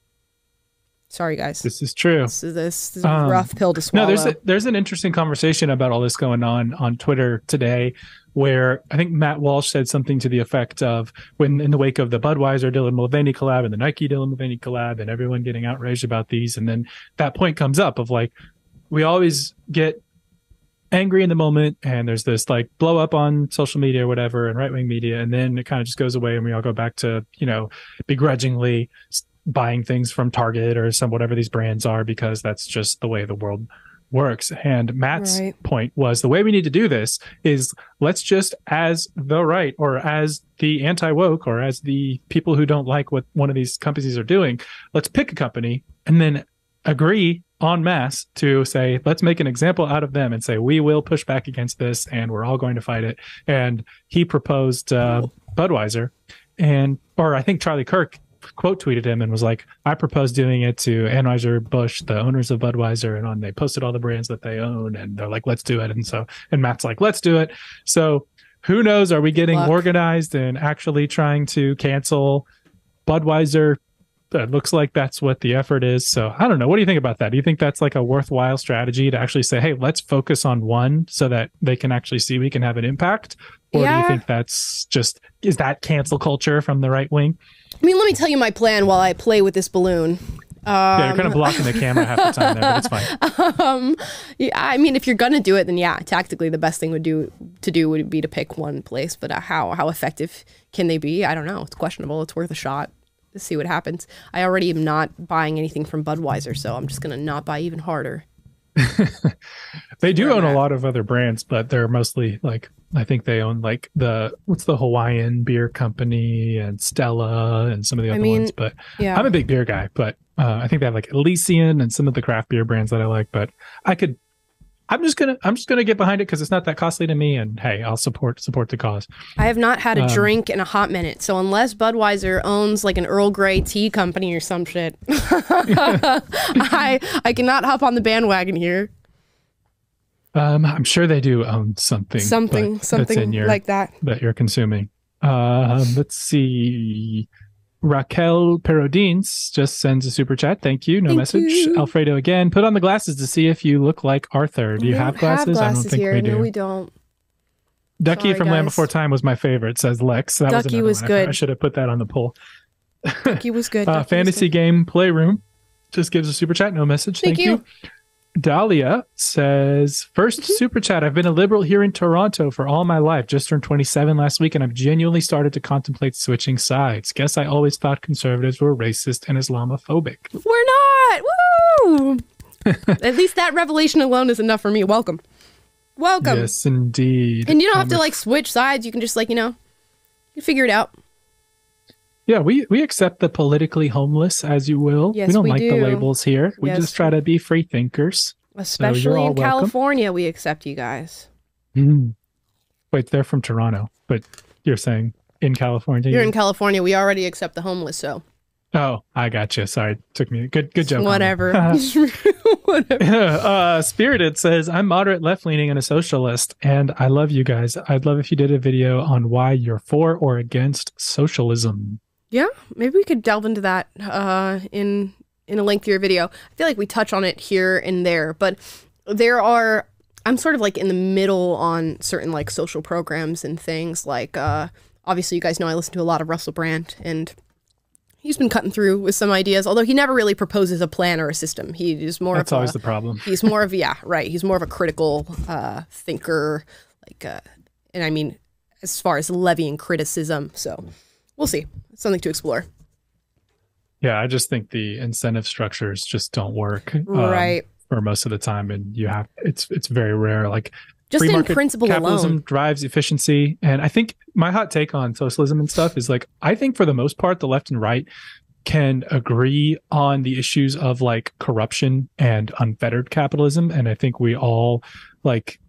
Sorry, guys. This is true. This is, this is a Um, rough pill to swallow. No, there's a, there's an interesting conversation about all this going on on Twitter today, where I think Matt Walsh said something to the effect of when in the wake of the Budweiser Dylan Mulvaney collab and the Nike Dylan Mulvaney collab and everyone getting outraged about these, and then that point comes up of like we always get angry in the moment and there's this like blow up on social media or whatever and right wing media, and then it kind of just goes away and we all go back to, you know, begrudgingly buying things from Target or some whatever these brands are because that's just the way the world works. And Matt's Right. point was the way we need to do this is let's just, as the right or as the anti-woke or as the people who don't like what one of these companies are doing, let's pick a company and then agree en masse to say, let's make an example out of them and say, we will push back against this and we're all going to fight it. And he proposed uh, Budweiser, and, or I think Charlie Kirk quote tweeted him and was like, I proposed doing it to Anheuser-Busch, the owners of Budweiser, and on they posted all the brands that they own and they're like, let's do it. And so, and Matt's like, let's do it. So who knows, are we getting luck. organized and actually trying to cancel Budweiser? It looks like that's what the effort is. So I don't know. What do you think about that? Do you think that's like a worthwhile strategy to actually say, hey, let's focus on one so that they can actually see we can have an impact? Or do Yeah. you think that's just, is that cancel culture from the right wing? I mean, let me tell you my plan while I play with this balloon. Um, Yeah, you're kind of blocking the camera half the time there, but it's fine. um, yeah, I mean, if you're gonna do it, then yeah, tactically the best thing would do to do would be to pick one place. But uh, how how effective can they be? I don't know. It's questionable. It's worth a shot to see what happens. I already am not buying anything from Budweiser, so I'm just gonna not buy even harder. They do own a lot of other brands, but they're mostly like, I think they own like the, what's the Hawaiian beer company and Stella and some of the I other mean, ones. But yeah. I'm a big beer guy, but uh, I think they have like Elysian and some of the craft beer brands that I like, but I could, I'm just going to, I'm just going to get behind it because it's not that costly to me. And hey, I'll support, support the cause. I have not had a Um, drink in a hot minute, so unless Budweiser owns like an Earl Grey tea company or some shit, I I cannot hop on the bandwagon here. Um, I'm sure they do own something, Something- but that's something in your, like that. that you're consuming. Uh, let's see. Raquel Perodines just sends a super chat. Thank you. No Thank message. you. Alfredo again. Put on the glasses to see if you look like Arthur. Do you We have don't glasses? I don't think here. we do. No, we don't. Ducky Sorry, from Land guys. Before Time was my favorite, says Lex. That Ducky was, was another one. I- good. I should have put that on the poll. Ducky was good. Uh, Ducky was fantasy good. game Playroom just gives a super chat. No message. Thank Thank, you. you. Dahlia says, first Mm-hmm. super chat. I've been a liberal here in Toronto for all my life. Just turned twenty-seven last week, and I've genuinely started to contemplate switching sides. Guess I always thought conservatives were racist and Islamophobic. We're not. Woo! At least that revelation alone is enough for me. Welcome. Welcome. Yes, indeed. And you don't have Um, to like switch sides. You can just like, you know, you figure it out. Yeah, we, we accept the politically homeless, as you will. Yes, we don't we like do. the labels here. We Yes. just try to be free thinkers. So Especially you're all in welcome. California, we accept you guys. Mm. Wait, they're from Toronto, but you're saying in California? You're in California. We already accept the homeless, so Oh, I got you. Sorry, took me. Good, good joke. whatever. uh, Spirited says, I'm moderate left leaning and a socialist, and I love you guys. I'd love if you did a video on why you're for or against socialism. Yeah, maybe we could delve into that uh, in in a lengthier video. I feel like we touch on it here and there, but there are. I'm sort of like in the middle on certain like social programs and things. Like, uh, obviously, you guys know I listen to a lot of Russell Brand, and he's been cutting through with some ideas, although he never really proposes a plan or a system. He is more That's of always a, the problem. He's more of, yeah, right. He's more of a critical uh, thinker, like, uh, and I mean, as far as levying criticism. So we'll see. It's something to explore. Yeah, I just think the incentive structures just don't work. um, Right. For most of the time. And you have, it's, it's very rare. Like, Just free in market principle capitalism alone. drives efficiency. And I think my hot take on socialism and stuff is like, I think for the most part, the left and right can agree on the issues of like corruption and unfettered capitalism. And I think we all like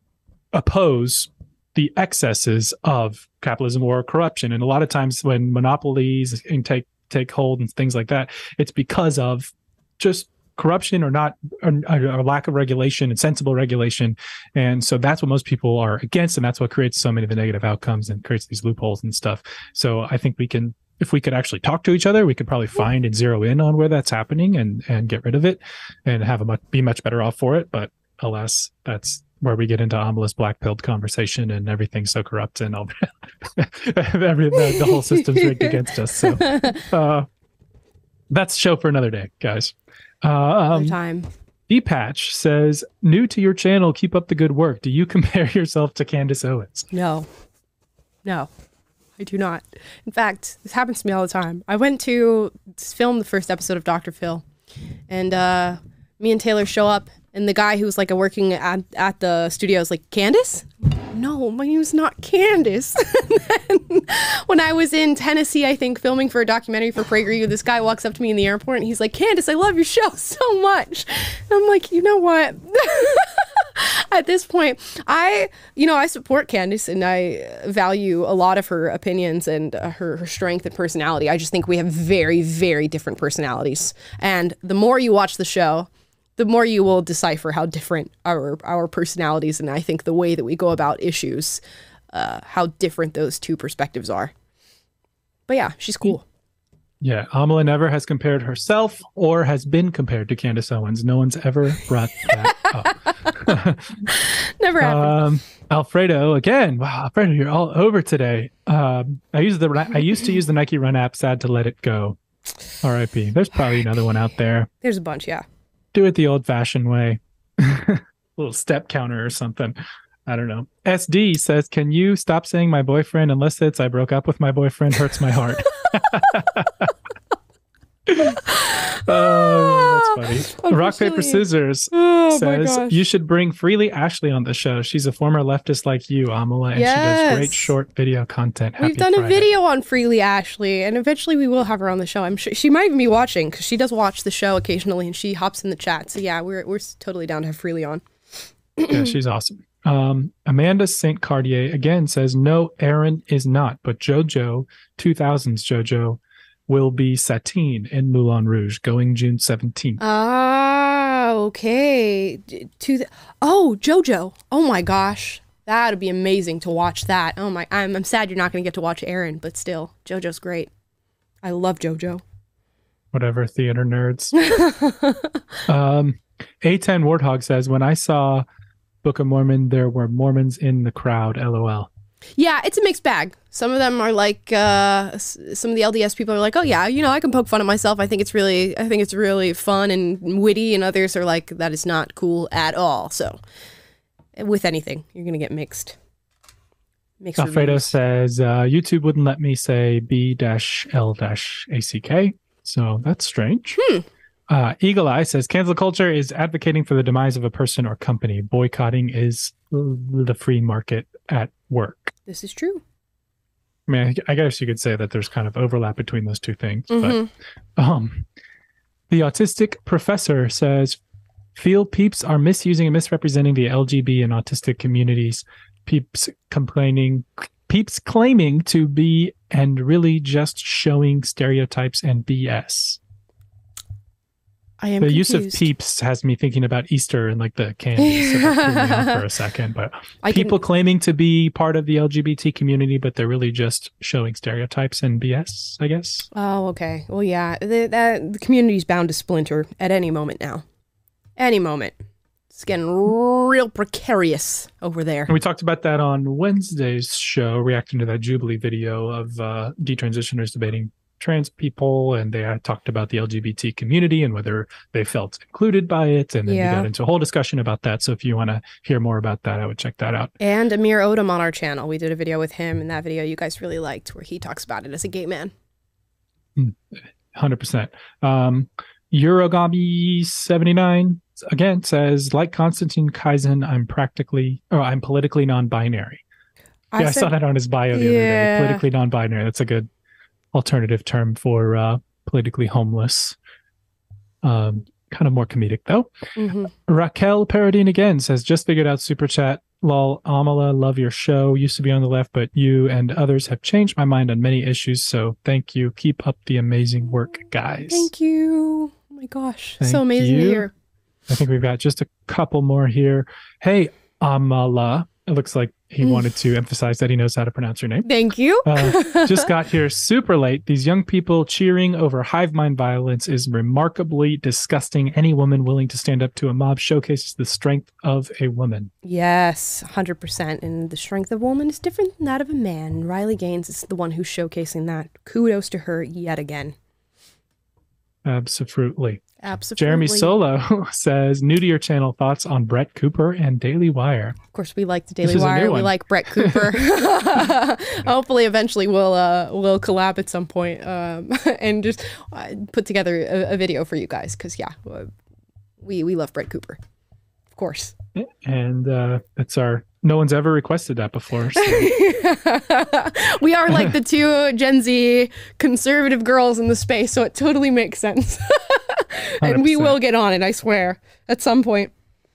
oppose the excesses of capitalism or corruption. And a lot of times when monopolies take, take hold and things like that, it's because of just corruption or not or, or lack of regulation and sensible regulation. And so that's what most people are against, and that's what creates so many of the negative outcomes and creates these loopholes and stuff. So I think we can, if we could actually talk to each other, we could probably find and zero in on where that's happening and and get rid of it and have a much, be much better off for it. But alas, that's where we get into Amala's black pilled conversation and everything's so corrupt and all every, the, the whole system's rigged against us. So uh, that's show for another day, guys. Uh, um, time. D-Patch says, new to your channel, keep up the good work. Do you compare yourself to Candace Owens? No. No, I do not. In fact, this happens to me all the time. I went to film the first episode of Doctor Phil, and uh, me and Taylor show up, and the guy who's like working at, at the studio is like, Candace? No, my name's not Candace. And then when I was in Tennessee, I think, filming for a documentary for PragerU, this guy walks up to me in the airport and he's like, Candace, I love your show so much. And I'm like, you know what? At this point, I, you know, I support Candace and I value a lot of her opinions and uh, her, her strength and personality. I just think we have very, very different personalities. And the more you watch the show, the more you will decipher how different our our personalities and I think the way that we go about issues, uh, how different those two perspectives are. But yeah, she's cool. Yeah, Amala never has compared herself or has been compared to Candace Owens. No one's ever brought that up. Never happened. Um, Alfredo again. Wow, Alfredo, you're all over today. Um, I use the I used to use the Nike Run app. Sad to let it go. R I P. There's probably another one out there. There's a bunch, yeah. Do it the old-fashioned way. Little step counter or something. I don't know. S D says, can you stop saying my boyfriend unless it's I broke up with my boyfriend hurts my heart. Oh, that's funny. Rock, paper, scissors Oh, my says, gosh. you should bring Freely Ashley on the show. She's a former leftist like you, Amala, and she Yes. does great short video content. We've Happy done Friday. a video on Freely Ashley, and eventually we will have her on the show. I'm sure she might even be watching because she does watch the show occasionally, and she hops in the chat. So yeah, we're we're totally down to have Freely on. Yeah, she's awesome. Um, Amanda Saint Cartier again says, no, Aaron is not, but JoJo, two thousands JoJo, will be Satine in Moulin Rouge, going June seventeenth. Ah, okay. D- To the, oh, JoJo. Oh my gosh, that would be amazing to watch that. Oh my, I'm I'm sad you're not going to get to watch Aaron, but still, JoJo's great. I love JoJo. Whatever, theater nerds. um, A ten Warthog says, when I saw Book of Mormon, there were Mormons in the crowd, LOL. Yeah, it's a mixed bag. Some of them are like, uh, s- some of the L D S people are like, oh yeah, you know, I can poke fun at myself. I think it's really, I think it's really fun and witty. And others are like, that is not cool at all. So with anything, you're going to get mixed. Mixed Alfredo reviews. says, uh, YouTube wouldn't let me say B L A C K. So that's strange. Hmm. Uh, Eagle Eye says, cancel culture is advocating for the demise of a person or company. Boycotting is the free market at work. This is true. I mean, I guess you could say that there's kind of overlap between those two things. Mhm. But um, the autistic professor says, feel peeps are misusing and misrepresenting the L G B and autistic communities. Peeps complaining, peeps claiming to be and really just showing stereotypes and B S. I am The use of confused. peeps has me thinking about Easter and like the candies so that threw me off for a second. But I people can- claiming to be part of the L G B T community, but they're really just showing stereotypes and B S, I guess. Oh, okay. Well, yeah, the, that, the community's bound to splinter at any moment now. Any moment. It's getting real precarious over there. And we talked about that on Wednesday's show, reacting to that Jubilee video of uh, detransitioners debating trans people, and they uh, talked about the L G B T community and whether they felt included by it. And then Yeah. we got into a whole discussion about that. So if you want to hear more about that, I would check that out. And Amir Odom on our channel. We did a video with him, and that video you guys really liked where he talks about it as a gay man. one hundred percent. Um, Eurogami seventy-nine again says, like Konstantin Kaizen, I'm practically, or I'm politically non-binary. I yeah, I said- saw that on his bio the Yeah. other day. Politically non-binary. That's a good alternative term for uh, politically homeless. Um, kind of more comedic though. Mm-hmm. Raquel Paradine again says, just figured out super chat. Lol, Amala, love your show. Used to be on the left, but you and others have changed my mind on many issues. So thank you. Keep up the amazing work, guys. Thank you. Oh my gosh. Thank so amazing you. to hear. I think we've got just a couple more here. Hey, Amala. It looks like he Mm. wanted to emphasize that he knows how to pronounce your name. Thank you. Uh, just got here super late. These young people cheering over hive mind violence is remarkably disgusting. Any woman willing to stand up to a mob showcases the strength of a woman. Yes, one hundred percent. And the strength of a woman is different than that of a man. Riley Gaines is the one who's showcasing that. Kudos to her yet again. Absolutely. Absolutely. Jeremy Solo says, new to your channel, thoughts on Brett Cooper and Daily Wire. Of course, we like the This Daily is a new Wire. We one. like Brett Cooper. Hopefully, eventually, we'll uh, we'll collab at some point um, and just uh, put together a, a video for you guys. Because yeah, uh, we we love Brett Cooper, of course. And uh, it's our, no one's ever requested that before. So. We are like the two Gen Z conservative girls in the space, so it totally makes sense. And we will get on it, I swear, at some point.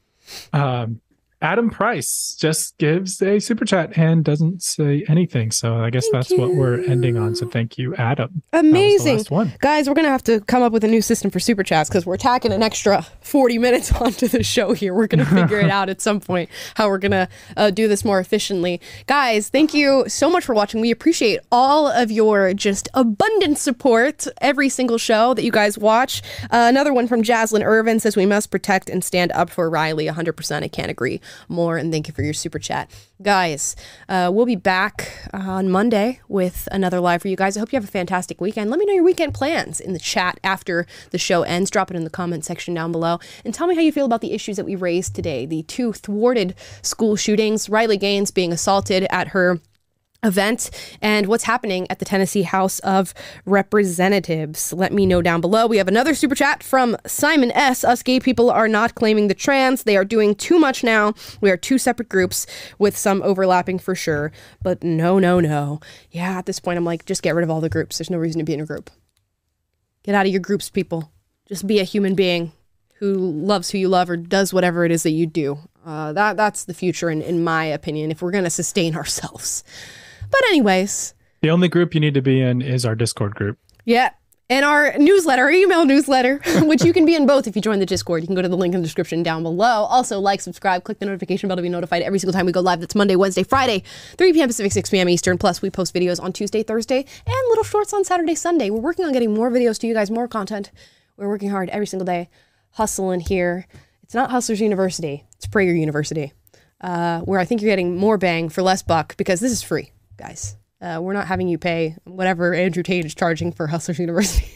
Um, Adam Price just gives a super chat and doesn't say anything. So I guess that's what we're ending on. So thank you, Adam. Amazing. That was the last one. Guys, we're going to have to come up with a new system for super chats because we're tacking an extra forty minutes onto the show here. We're going to figure it out at some point how we're going to uh, do this more efficiently. Guys, thank you so much for watching. We appreciate all of your just abundant support every single show that you guys watch. Uh, another one from Jaslyn Irvin says, we must protect and stand up for Riley. one hundred percent. I can't agree more. And thank you for your super chat. Guys, uh, we'll be back uh, on Monday with another live for you guys. I hope you have a fantastic weekend. Let me know your weekend plans in the chat after the show ends. Drop it in the comment section down below. And tell me how you feel about the issues that we raised today. The two thwarted school shootings, Riley Gaines being assaulted at her event, and what's happening at the Tennessee House of Representatives. Let me know down below. We have another super chat from Simon S. Us gay people are not claiming the trans. They are doing too much now. We are two separate groups with some overlapping for sure. But no, no, no. Yeah, at this point, I'm like, just get rid of all the groups. There's no reason to be in a group. Get out of your groups, people. Just be a human being who loves who you love or does whatever it is that you do. Uh, that That's the future, in, in my opinion, if we're going to sustain ourselves. But anyways. The only group you need to be in is our Discord group. Yeah. And our newsletter, our email newsletter, which you can be in both if you join the Discord. You can go to the link in the description down below. Also, like, subscribe, click the notification bell to be notified every single time we go live. That's Monday, Wednesday, Friday, three p.m. Pacific, six p.m. Eastern. Plus, we post videos on Tuesday, Thursday, and little shorts on Saturday, Sunday. We're working on getting more videos to you guys, more content. We're working hard every single day, hustling here. It's not Hustlers University. It's Prager University, uh, where I think you're getting more bang for less buck because this is free, guys. Uh, we're not having you pay whatever Andrew Tate is charging for Hustlers University.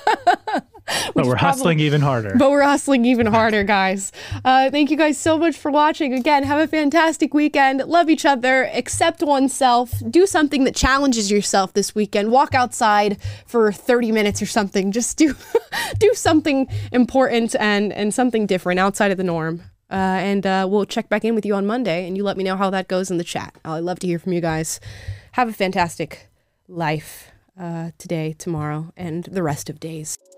But we're hustling even harder. But we're hustling even harder, guys. Uh, thank you guys so much for watching. Again, have a fantastic weekend. Love each other. Accept oneself. Do something that challenges yourself this weekend. Walk outside for thirty minutes or something. Just do do something important and, and something different outside of the norm. Uh, and uh, we'll check back in with you on Monday, and you let me know how that goes in the chat. I'd love to hear from you guys. Have a fantastic life uh, today, tomorrow, and the rest of days.